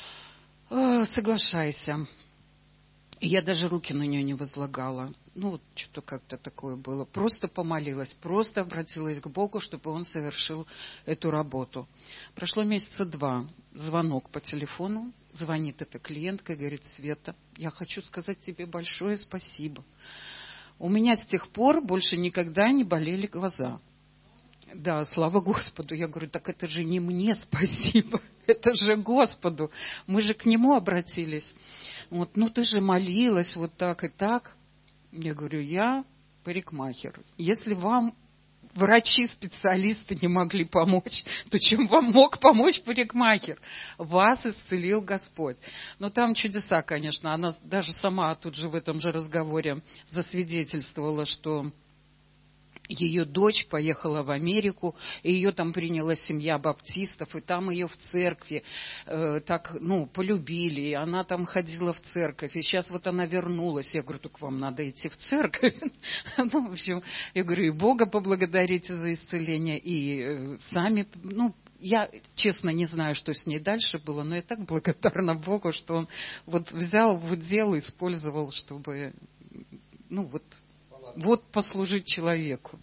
э, соглашайся. И я даже руки на нее не возлагала. Ну, вот что-то как-то такое было. Просто помолилась, просто обратилась к Богу, чтобы Он совершил эту работу. Прошло месяца два. Звонок по телефону. Звонит эта клиентка и говорит: Света, я хочу сказать тебе большое спасибо. У меня с тех пор больше никогда не болели глаза. Да, слава Господу. Я говорю: так это же не мне спасибо, это же Господу. Мы же к Нему обратились. Вот, ну ты же молилась вот так и так. Я говорю: я парикмахер. Если вам врачи-специалисты не могли помочь, то чем вам мог помочь парикмахер? Вас исцелил Господь. Но там чудеса, конечно. Она даже сама тут же в этом же разговоре засвидетельствовала, что ее дочь поехала в Америку, и ее там приняла семья баптистов, и там ее в церкви э, так, ну, полюбили, и она там ходила в церковь, и сейчас вот она вернулась. Я говорю: так вам надо идти в церковь. Ну, в общем, я говорю, и Бога поблагодарите за исцеление, и сами, ну, я, честно, не знаю, что с ней дальше было, но я так благодарна Богу, что Он вот взял в удел и использовал, чтобы, ну, вот, Вот послужить человеку.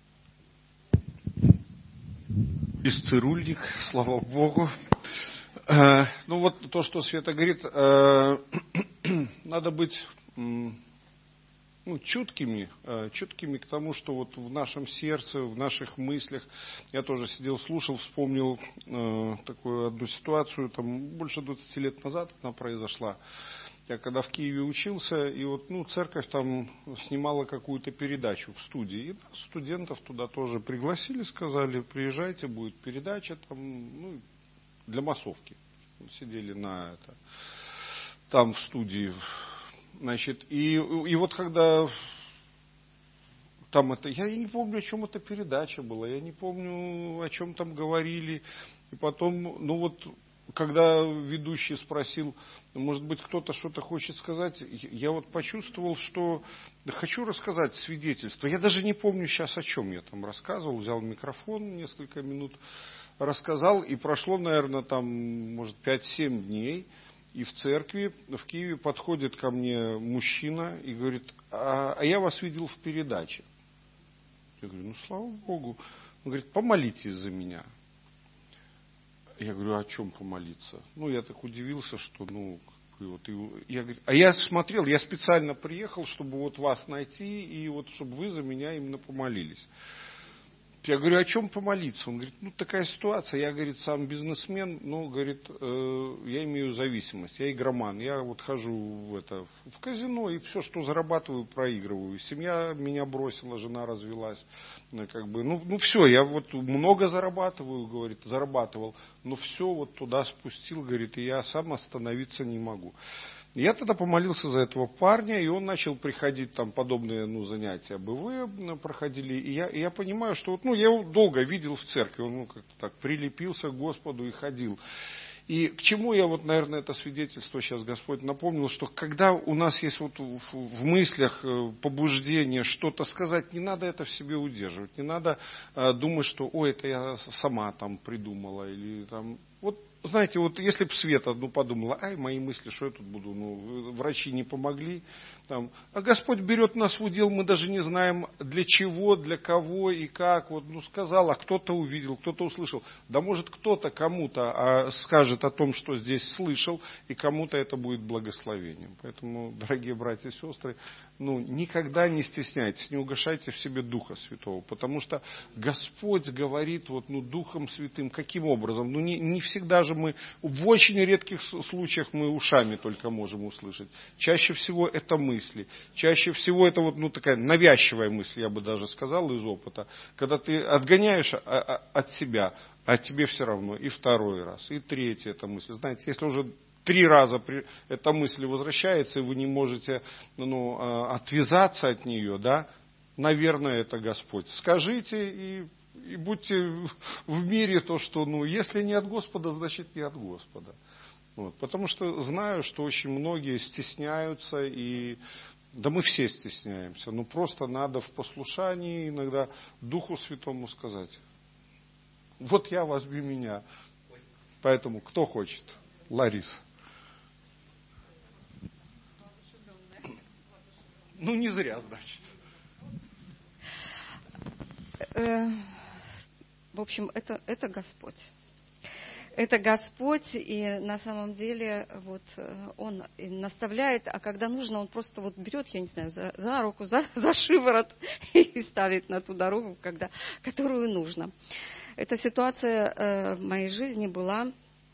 Из цирульник, слава Богу. Э, ну вот то, что Света говорит, э, надо быть ну, чуткими, э, чуткими к тому, что вот в нашем сердце, в наших мыслях. Я тоже сидел, слушал, вспомнил э, такую одну ситуацию, там больше двадцати лет назад она произошла. Я когда в Киеве учился, и вот, ну, церковь там снимала какую-то передачу в студии. И нас, студентов, туда тоже пригласили, сказали: приезжайте, будет передача там, ну, для массовки. Сидели на это, там в студии. Значит, и, и вот когда там это, я не помню, о чем эта передача была, я не помню, о чем там говорили. И потом, ну вот, когда ведущий спросил, может быть, кто-то что-то хочет сказать, я вот почувствовал, что хочу рассказать свидетельство. Я даже не помню сейчас, о чем я там рассказывал. Взял микрофон, несколько минут рассказал, и прошло, наверное, там, может, пять-семь дней. И в церкви, в Киеве, подходит ко мне мужчина и говорит: а, а я вас видел в передаче. Я говорю: ну, слава Богу. Он говорит: помолитесь за меня. Я говорю: о чем помолиться? Ну, я так удивился, что, ну, вот, и, я говорю, а я смотрел, я специально приехал, чтобы вот вас найти, и вот, чтобы вы за меня именно помолились. Я говорю: о чем помолиться? Он говорит: ну, такая ситуация, я, говорит, сам бизнесмен, но, говорит, э, я имею зависимость, я игроман, я вот хожу в, это, в казино, и все, что зарабатываю, проигрываю. Семья меня бросила, жена развелась, как бы, ну, ну все, я вот много зарабатываю, говорит, зарабатывал, но все вот туда спустил, говорит, и я сам остановиться не могу. Я тогда помолился за этого парня, и он начал приходить, там подобные ну, занятия БВ проходили. И я, и я понимаю, что вот, ну, я его долго видел в церкви, он ну, как-то так прилепился к Господу и ходил. И к чему я, вот, наверное, это свидетельство сейчас Господь напомнил, что когда у нас есть вот в, в мыслях побуждение что-то сказать, не надо это в себе удерживать, не надо э, думать, что ой, это я сама там придумала, или там, вот, знаете, вот если бы Света ну, подумала, ай, мои мысли, что я тут буду, ну, врачи не помогли, там, а Господь берет нас в удел, мы даже не знаем для чего, для кого и как, вот, ну, сказал, а кто-то увидел, кто-то услышал, да может кто-то кому-то а, скажет о том, что здесь слышал, и кому-то это будет благословением. Поэтому, дорогие братья и сестры, ну, никогда не стесняйтесь, не угашайте в себе Духа Святого, потому что Господь говорит вот, ну, Духом Святым, каким образом, ну, не, не всегда же мы, в очень редких случаях мы ушами только можем услышать. Чаще всего это мысли. Чаще всего это вот, ну, такая навязчивая мысль, я бы даже сказал из опыта. Когда ты отгоняешь от себя, а тебе все равно. И второй раз, и третья эта мысль. Знаете, если уже три раза эта мысль возвращается, и вы не можете ну, отвязаться от нее, да, наверное, это Господь. Скажите и... И будьте в мире то, что, ну, если не от Господа, значит не от Господа. Вот. Потому что знаю, что очень многие стесняются, и да мы все стесняемся. Но просто надо в послушании иногда Духу Святому сказать. Вот я, возьми меня. Поэтому кто хочет? Лариса. Ну, не зря, значит. В общем, это, это Господь. Это Господь, и на самом деле вот, Он наставляет, а когда нужно, Он просто вот берет, я не знаю, за, за руку, за, за шиворот и ставит на ту дорогу, когда, которую нужно. Эта ситуация э, в моей жизни была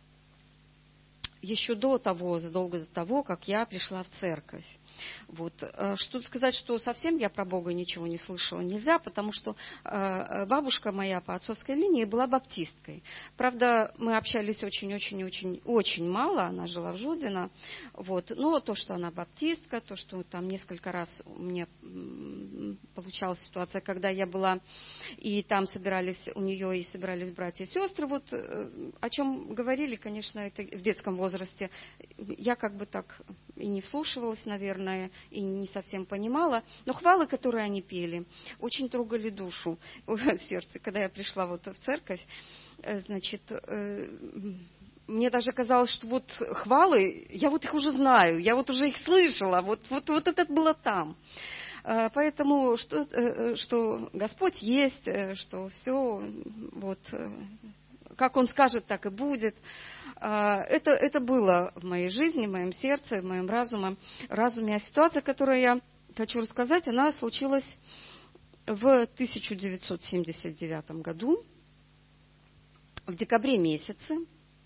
еще до того, задолго до того, как я пришла в церковь. Вот. Что сказать, что совсем я про Бога ничего не слышала, нельзя, потому что бабушка моя по отцовской линии была баптисткой. Правда, мы общались очень-очень-очень-очень мало, она жила в Жодино. Вот. Но то, что она баптистка, то, что там несколько раз у меня получалась ситуация, когда я была, и там собирались у нее и собирались братья и сестры, вот о чем говорили, конечно, это в детском возрасте, я как бы так и не вслушивалась, наверное, и не совсем понимала, но хвалы, которые они пели, очень трогали душу, сердце. Когда я пришла вот в церковь, значит, мне даже казалось, что вот хвалы, я вот их уже знаю, я вот уже их слышала, вот, вот, вот это было там. Поэтому, что, что Господь есть, что все вот... Как Он скажет, так и будет. Это, это было в моей жизни, в моем сердце, в моем разуме. разуме. А ситуация, которую я хочу рассказать, она случилась в тысяча девятьсот семьдесят девятом году, в декабре месяце.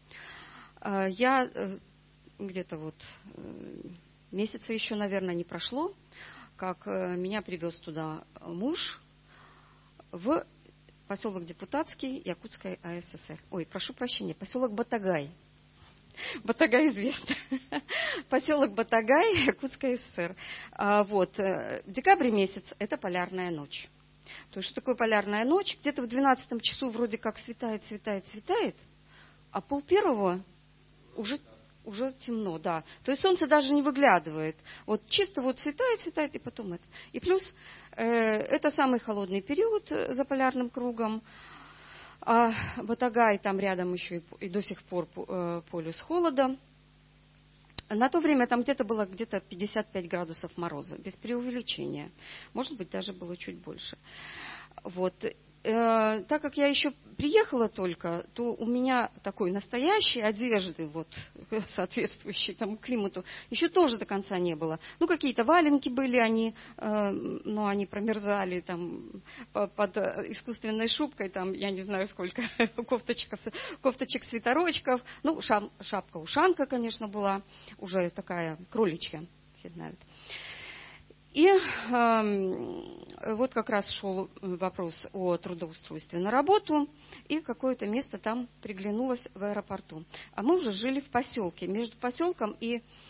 Я где-то вот месяца еще, наверное, не прошло, как меня привез туда муж в поселок Депутатский, Якутской АССР. Ой, прошу прощения, поселок Батагай. Батагай известно. Поселок Батагай, Якутская ССР. А, вот, декабрь месяц – это полярная ночь. То есть, что такое полярная ночь? Где-то в двенадцатом часу вроде как светает, светает, светает, а пол первого уже... Уже темно, да. То есть солнце даже не выглядывает. Вот чисто вот светает, светает, и потом это. И плюс э, это самый холодный период за полярным кругом. А Батагай там рядом еще и, и до сих пор э, полюс холода. На то время там где-то было где-то пятьдесят пять градусов мороза, без преувеличения. Может быть, даже было чуть больше. Вот. Э, так как я еще приехала только, то у меня такой настоящей одежды, вот, соответствующей тому климату, еще тоже до конца не было. Ну, какие-то валенки были, они, э, но они промерзали там под искусственной шубкой, там, я не знаю сколько, кофточков, кофточек, свитерочков. Ну, шап, шапка-ушанка, конечно, была, уже такая кроличья, все знают. И э, вот как раз шел вопрос о трудоустройстве на работу, и какое-то место там приглянулось в аэропорту. А мы уже жили в поселке. Между поселком и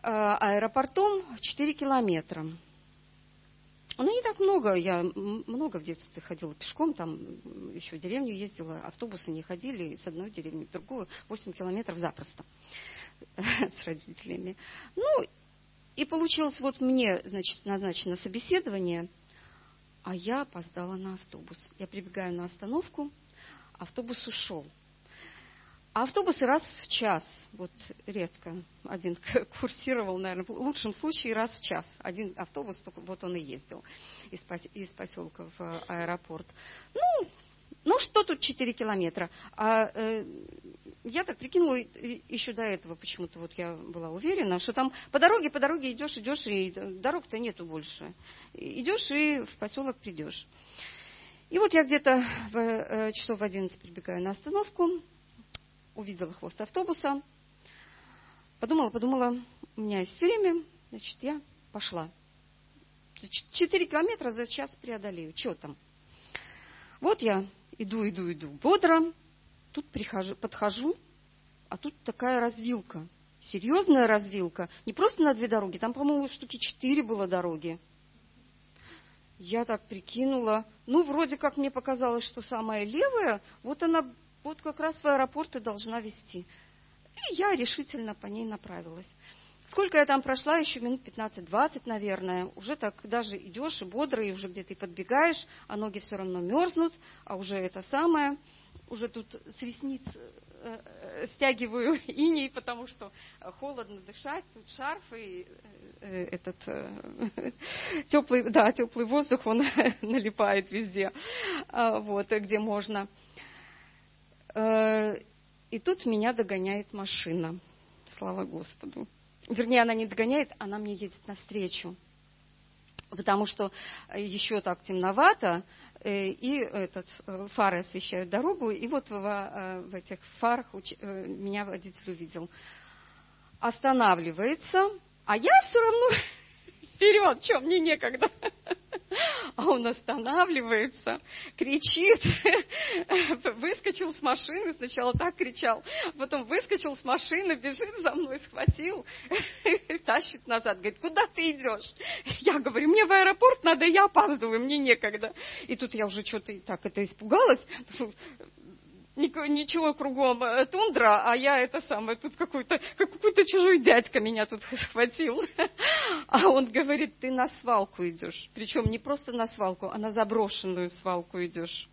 аэропортом четыре километра. Ну, не так много. Я много в детстве ходила пешком, там еще в деревню ездила, автобусы не ходили с одной деревни в другую, восемь километров запросто с родителями. Ну, и получилось, вот мне, значит, назначено собеседование, а я опоздала на автобус. Я прибегаю на остановку, автобус ушел. А автобусы раз в час, вот редко один курсировал, наверное, в лучшем случае раз в час. Один автобус, только вот он и ездил из, из поселка в аэропорт. Ну, ну что тут четыре километра? А, э, я так прикинула еще до этого, почему-то вот я была уверена, что там по дороге, по дороге идешь, идешь, и дорог-то нету больше. Идешь и в поселок придешь. И вот я где-то в, э, часов в одиннадцать прибегаю на остановку, увидела хвост автобуса, подумала, подумала, у меня есть время, значит, я пошла. Четыре километра за час преодолею. Что там? Вот я иду, иду, иду бодро, тут прихожу, подхожу, а тут такая развилка, серьезная развилка, не просто на две дороги, там, по-моему, штуки четыре было дороги. Я так прикинула, ну, вроде как мне показалось, что самая левая, вот она вот как раз в аэропорт и должна везти. И я решительно по ней направилась. Сколько я там прошла, еще минут пятнадцать-двадцать, наверное. Уже так даже идешь и бодро, и уже где-то и подбегаешь, а ноги все равно мерзнут, а уже это самое. Уже тут с ресниц э, стягиваю иней, потому что холодно дышать, тут шарф и э, этот э, теплый, да, теплый воздух, он налипает везде, э, вот, где можно. И тут меня догоняет машина. Слава Господу. Вернее, она не догоняет, она мне едет навстречу. Потому что еще так темновато, и этот, фары освещают дорогу, и вот в, в этих фарах меня водитель увидел. Останавливается, а я все равно вперед, что мне некогда. А он останавливается, кричит, выскочил с машины, сначала так кричал, потом выскочил с машины, бежит за мной, схватил, тащит назад, говорит, куда ты идешь? Я говорю, мне в аэропорт надо, я опаздываю, мне некогда. И тут я уже что-то так это испугалась, ничего кругом тундра, а я это самое, тут какой-то, какой-то чужой дядька меня тут схватил. А он говорит, ты на свалку идешь. Причем не просто на свалку, а на заброшенную свалку идешь.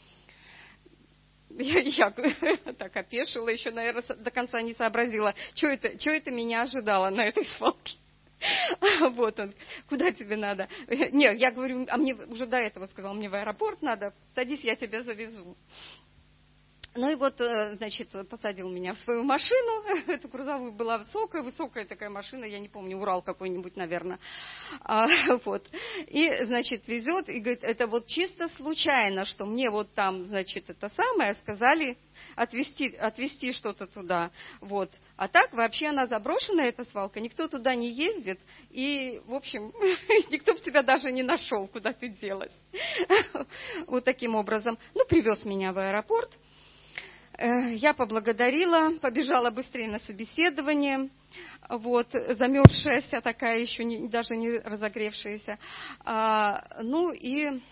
Я, я так опешила, еще, наверное, до конца не сообразила, что это, что это меня ожидало на этой свалке. Вот он, куда тебе надо? Нет, я говорю, а мне уже до этого сказал, мне в аэропорт надо, садись, я тебя завезу. Ну и вот, значит, посадил меня в свою машину, эту грузовую, была высокая, высокая такая машина, я не помню, Урал какой-нибудь, наверное. А, вот. И, значит, везет, и говорит, это вот чисто случайно, что мне вот там, значит, это самое, сказали отвезти, отвезти что-то туда. Вот. А так вообще она заброшенная, эта свалка, никто туда не ездит, и, в общем, никто бы тебя даже не нашел, куда ты делась. Вот таким образом. Ну, привез меня в аэропорт. Я поблагодарила, побежала быстрее на собеседование, вот, замерзшая вся такая, еще не, даже не разогревшаяся. А, ну и,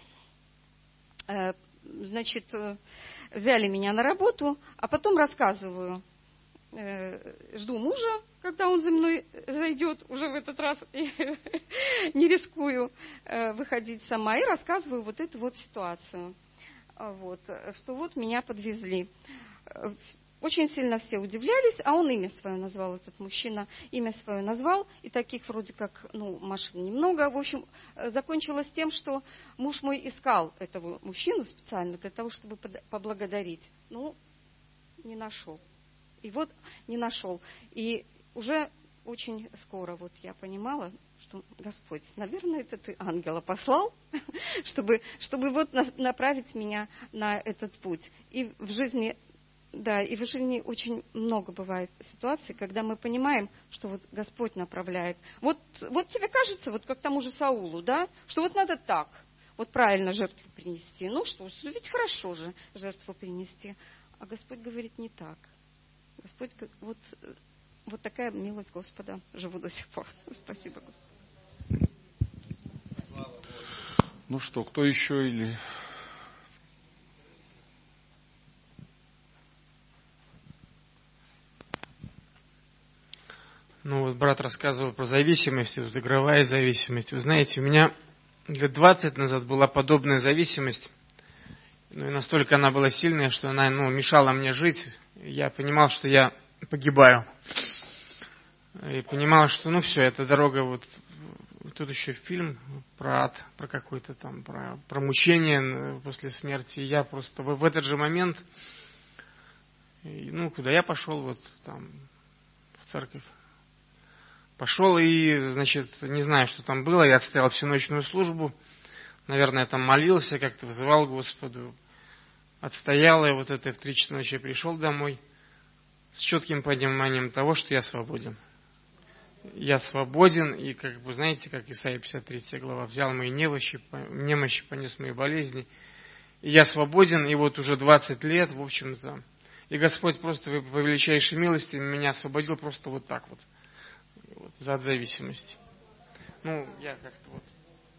значит, взяли меня на работу, а потом рассказываю, жду мужа, когда он за мной зайдет, уже в этот раз не рискую выходить сама, и рассказываю вот эту вот ситуацию. Вот, что вот меня подвезли. Очень сильно все удивлялись, а он имя свое назвал, этот мужчина, имя свое назвал, и таких вроде как, ну, машин немного. В общем, закончилось тем, что муж мой искал этого мужчину специально для того, чтобы поблагодарить. Ну, не нашел. И вот не нашел. И уже очень скоро вот я понимала, что Господь, наверное, это ты ангела послал, чтобы, чтобы вот направить меня на этот путь. И в жизни, да, и в жизни очень много бывает ситуаций, когда мы понимаем, что вот Господь направляет. Вот, вот тебе кажется, вот как тому же Саулу, да, что вот надо так, вот правильно жертву принести. Ну что, ведь хорошо же жертву принести. А Господь говорит не так. Господь вот вот такая милость Господа. Живу до сих пор. Спасибо, Господи. Ну что, кто еще или... Ну вот брат рассказывал про зависимость, тут игровая зависимость. Вы знаете, у меня лет двадцать назад была подобная зависимость. Ну и настолько она была сильная, что она ну, мешала мне жить. Я понимал, что я погибаю. И понимал, что ну все, эта дорога вот... Тут еще фильм про ад, про какой-то там, про, про мучение после смерти. И я просто в, в этот же момент, и, ну, куда я пошел, вот там, в церковь. Пошел и, значит, не знаю, что там было, я отстоял всю ночную службу. Наверное, там молился, как-то вызывал Господу. Отстоял, и вот это в три часа ночи я пришел домой с четким пониманием того, что я свободен. Я свободен, и, как бы, знаете, как Исайя пятьдесят третья глава, взял мои немощи, немощи, понес мои болезни. И я свободен, и вот уже двадцать лет, в общем-то. И Господь просто по величайшей милости меня освободил просто вот так вот, вот за от зависимости. Ну, я как-то вот...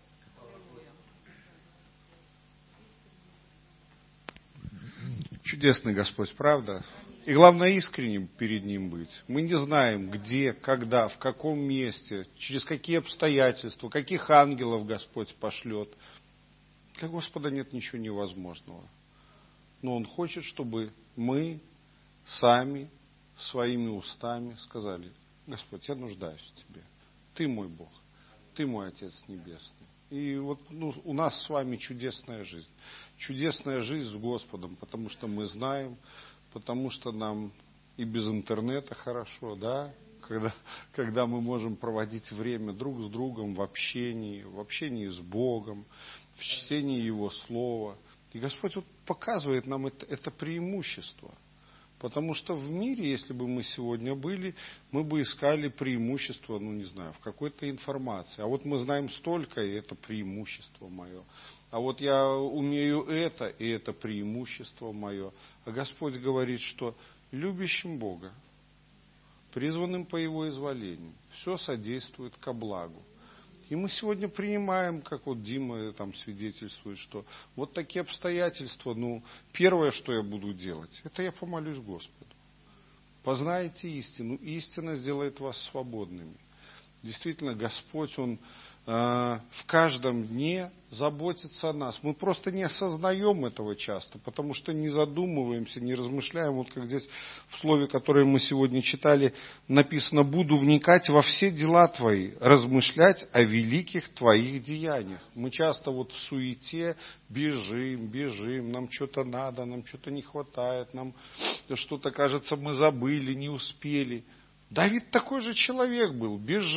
Чудесный Господь, правда? И главное, искренним перед Ним быть. Мы не знаем, где, когда, в каком месте, через какие обстоятельства, каких ангелов Господь пошлет. Для Господа нет ничего невозможного. Но Он хочет, чтобы мы сами, своими устами сказали: Господь, я нуждаюсь в Тебе. Ты мой Бог, Ты мой Отец Небесный. И вот ну, у нас с вами чудесная жизнь. Чудесная жизнь с Господом, потому что мы знаем, потому что нам и без интернета хорошо, да, когда, когда мы можем проводить время друг с другом в общении, в общении с Богом, в чтении Его Слова. И Господь вот показывает нам это, это преимущество. Потому что в мире, если бы мы сегодня были, мы бы искали преимущество, ну не знаю, в какой-то информации. А вот мы знаем столько, и это преимущество мое. А вот я умею это, и это преимущество мое. А Господь говорит, что любящим Бога, призванным по Его изволению, все содействует ко благу. И мы сегодня принимаем, как вот Дима там свидетельствует, что вот такие обстоятельства, ну, первое, что я буду делать, это я помолюсь Господу. Познайте истину, истина сделает вас свободными. Действительно, Господь, Он э, в каждом дне заботится о нас. Мы просто не осознаем этого часто, потому что не задумываемся, не размышляем. Вот как здесь в слове, которое мы сегодня читали, написано: «Буду вникать во все дела Твои, размышлять о великих Твоих деяниях». Мы часто вот в суете бежим, бежим, нам что-то надо, нам что-то не хватает, нам что-то, кажется, мы забыли, не успели. Давид такой же человек был,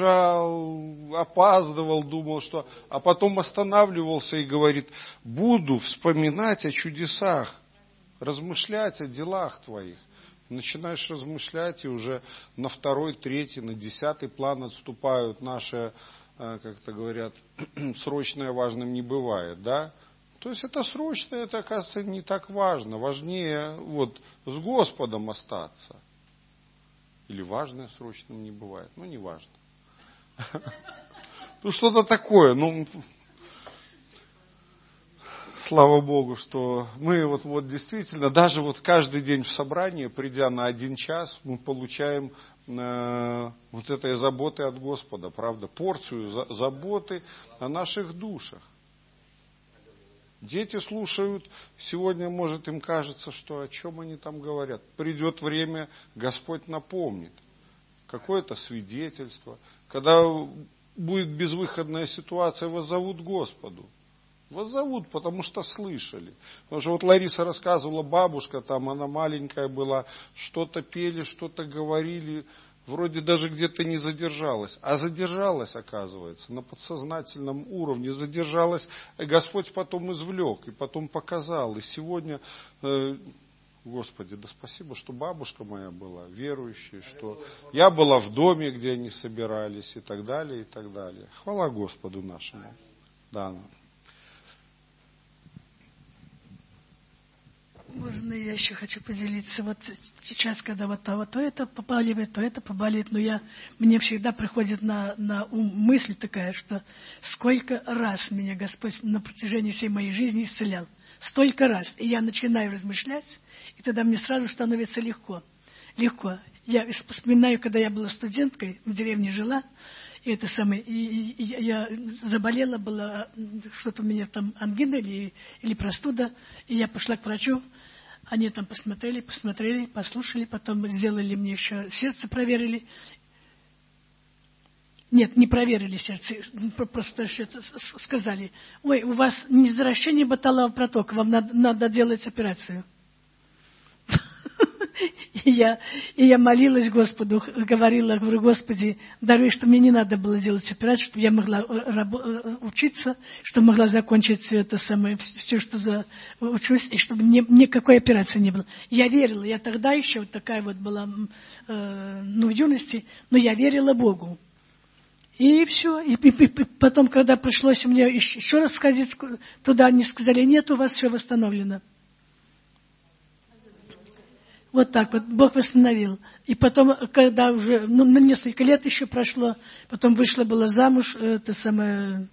бежал, опаздывал, думал, что... А потом останавливался и говорит: буду вспоминать о чудесах, размышлять о делах Твоих. Начинаешь размышлять, и уже на второй, третий, на десятый план отступают наши, как это говорят, срочное важным не бывает, да? То есть это срочное, это, оказывается, не так важно. Важнее вот с Господом остаться. Или важное срочным не бывает. Ну, не важно. Ну, что-то такое. Ну, слава Богу, что мы вот, вот действительно, даже вот каждый день в собрании, придя на один час, мы получаем э, вот этой заботы от Господа, правда, порцию за, заботы о наших душах. Дети слушают, сегодня, может, им кажется, что о чем они там говорят. Придет время, Господь напомнит. Какое-то свидетельство. Когда будет безвыходная ситуация, воззовут Господу. Воззовут, потому что слышали. Потому что вот Лариса рассказывала, бабушка там, она маленькая была, что-то пели, что-то говорили. Вроде даже где-то не задержалась. А задержалась, оказывается, на подсознательном уровне. Задержалась, и Господь потом извлек, и потом показал. И сегодня, э, Господи, да спасибо, что бабушка моя была верующей, что я была в доме, где они собирались, и так далее, и так далее. Хвала Господу нашему. Да. Можно наверное, я еще хочу поделиться. Вот сейчас, когда вот то, то это побаливает, то это побаливает, но я, мне всегда приходит на, на ум мысль такая, что сколько раз меня Господь на протяжении всей моей жизни исцелял. Столько раз. И я начинаю размышлять, и тогда мне сразу становится легко. Легко. Я вспоминаю, когда я была студенткой, в деревне жила, и это самое, и, и, и я заболела, была что-то у меня там ангина или, или простуда, и я пошла к врачу, они там посмотрели, посмотрели, послушали, потом сделали мне еще сердце, проверили. Нет, не проверили сердце, просто сказали, ой, у вас незаращение баталового протока, вам надо, надо делать операцию. И я, и я молилась Господу, говорила, говорю, Господи, даруй, что мне не надо было делать операцию, чтобы я могла рабо- учиться, чтобы могла закончить все это самое, все, что за учусь, и чтобы ни, никакой операции не было. Я верила, я тогда еще вот такая вот была, э, ну, в юности, но я верила Богу. И все. И, и, и потом, когда пришлось мне еще, еще раз сходить туда, они сказали, нет, у вас все восстановлено. Вот так вот, Бог восстановил. И потом, когда уже, ну, на несколько лет еще прошло, потом вышла была замуж, это самое,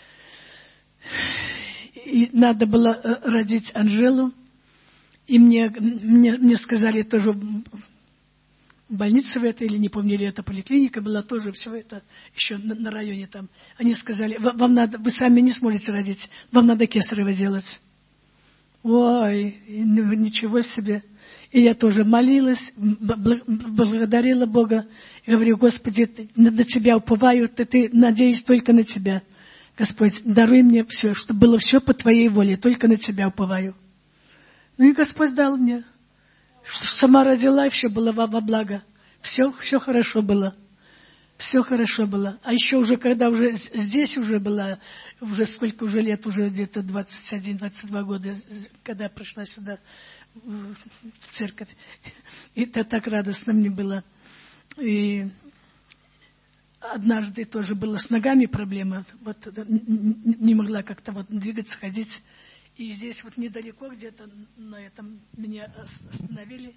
и надо было родить Анжелу, и мне, мне, мне сказали тоже, больница в этой, или не помню, или это поликлиника была, тоже все это еще на, на районе там. Они сказали, вам надо, вы сами не сможете родить, вам надо кесарево делать. Ой, ничего себе. И я тоже молилась, благодарила Бога. И говорю, Господи, на Тебя уповаю, ты, ты надеюсь только на Тебя. Господь, даруй мне все, чтобы было все по Твоей воле, только на Тебя уповаю. Ну и Господь дал мне. Сама родила, и все было во, во благо. Все, все хорошо было. Все хорошо было. А еще уже, когда уже здесь уже была, уже сколько уже лет, уже где-то двадцать один - двадцать два года, когда я пришла сюда, в церковь. И это так радостно мне было. И однажды тоже была с ногами проблема. Вот не могла как-то вот двигаться, ходить. И здесь вот недалеко где-то на этом меня остановили.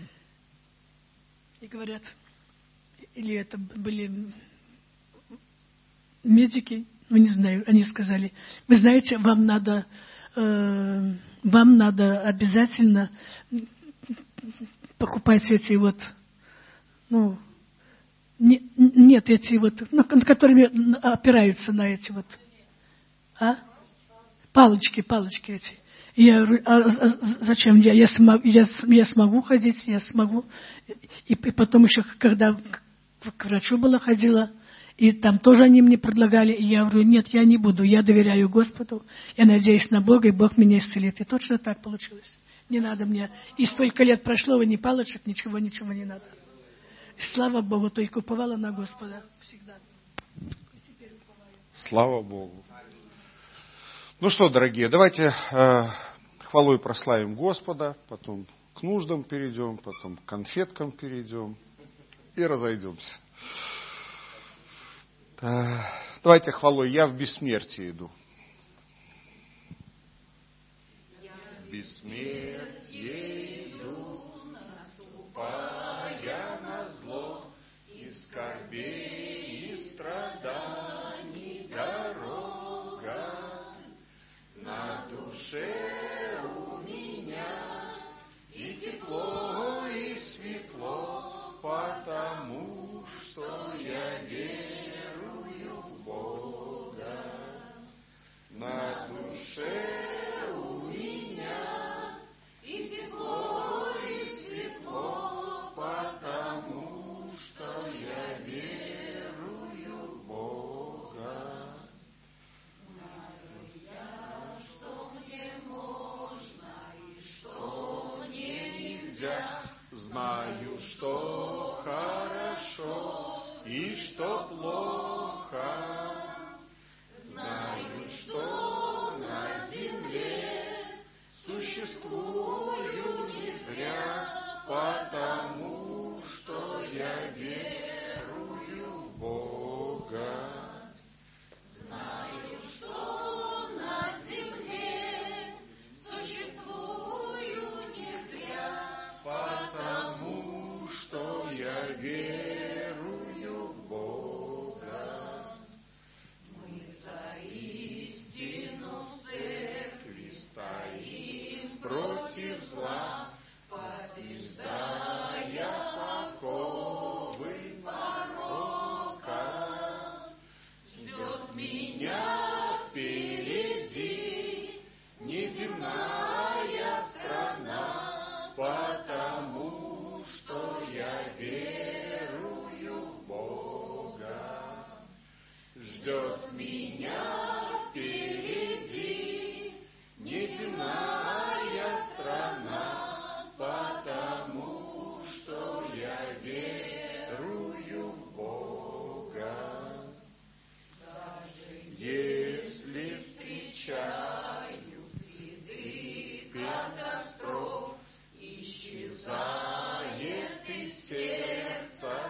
И говорят, или это были медики, ну не знаю, они сказали, вы знаете, вам надо... вам надо обязательно покупать эти вот, ну, не, нет, эти вот, ну, которыми опираются на эти вот, а? Палочки, палочки эти. И я говорю, а, а зачем? Я, я, смог, я, я смогу ходить, я смогу. И, и потом еще, когда к, к врачу была ходила, и там тоже они мне предлагали, и я говорю, нет, я не буду, я доверяю Господу, я надеюсь на Бога, и Бог меня исцелит. И точно так получилось. Не надо мне. И столько лет прошло, и ни палочек, ничего, ничего не надо. И слава Богу, только уповала на Господа всегда. Слава Богу. Ну что, дорогие, давайте э, хвалой прославим Господа, потом к нуждам перейдем, потом к конфеткам перейдем и разойдемся. Давайте хвалой, я в бессмертие иду. Я в бессмертие иду, наступая на зло, и скорбей, и страданий дорога. На душе у меня и тепло, и светло, потому что я верую в Бога. На душе у меня и тепло, и светло, потому что я верую в Бога. Знаю я, что мне можно и что мне нельзя. Знаю, что хорошо и что плохо. Знаю, что на земле существую не зря, потому что я верую в Бога. Знаю, что на земле существую не зря. побеждая оковы порока, ждет меня впереди неземная страна, потому что я верую в Бога. Ждет меня впереди неземная страна, потому что я верую в Бога. Даже если встречаю следы катастроф, исчезает из сердца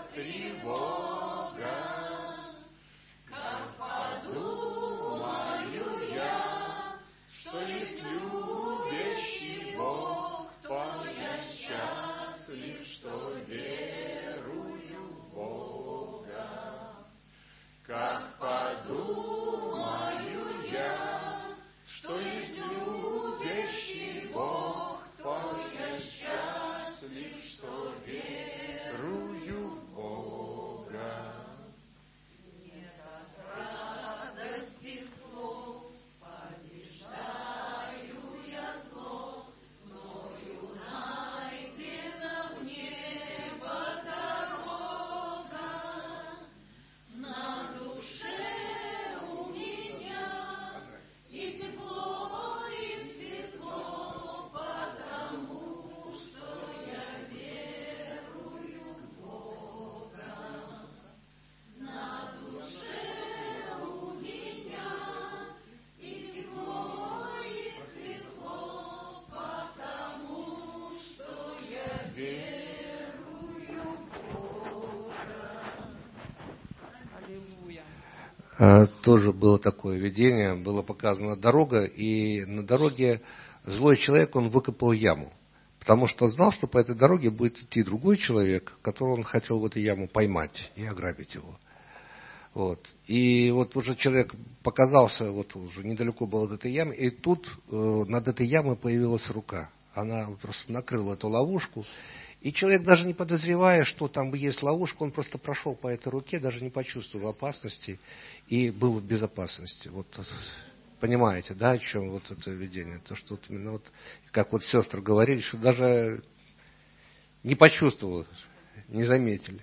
тревога. Как подумаю я, что есть любящий Бог, то я счастлив, что верую в Бога. Как подумаю я, что есть любящий Бог, то я счастлив, что верую в Бога. Нет от радости слов, побеждаю я зло, мною найдена в небо дорога. На душе у меня и тепло, и светло, потому что я верую в Бога. На душе у меня и тепло, и светло, потому что я верую в Бога. Аллилуйя. А, тоже было такое видение, была показана дорога, и на дороге злой человек, он выкопал яму, потому что знал, что по этой дороге будет идти другой человек, которого он хотел в эту яму поймать и ограбить его. Вот. И вот уже человек показался, вот уже недалеко был от этой ямы, и тут э, над этой ямой появилась рука. Она просто накрыла эту ловушку, и человек, даже не подозревая, что там есть ловушка, он просто прошел по этой руке, даже не почувствовал опасности и был в безопасности. Вот понимаете, да, о чем вот это видение? То, что вот именно вот, как вот сестры говорили, что даже не почувствовал, не заметили.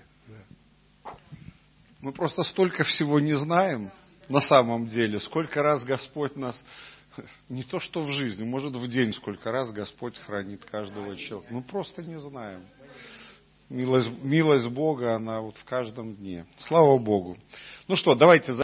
Мы просто столько всего не знаем на самом деле, сколько раз Господь нас, не то что в жизни, может в день, сколько раз Господь хранит каждого человека. Мы просто не знаем. Милость, милость Бога, она вот в каждом дне. Слава Богу. Ну что, давайте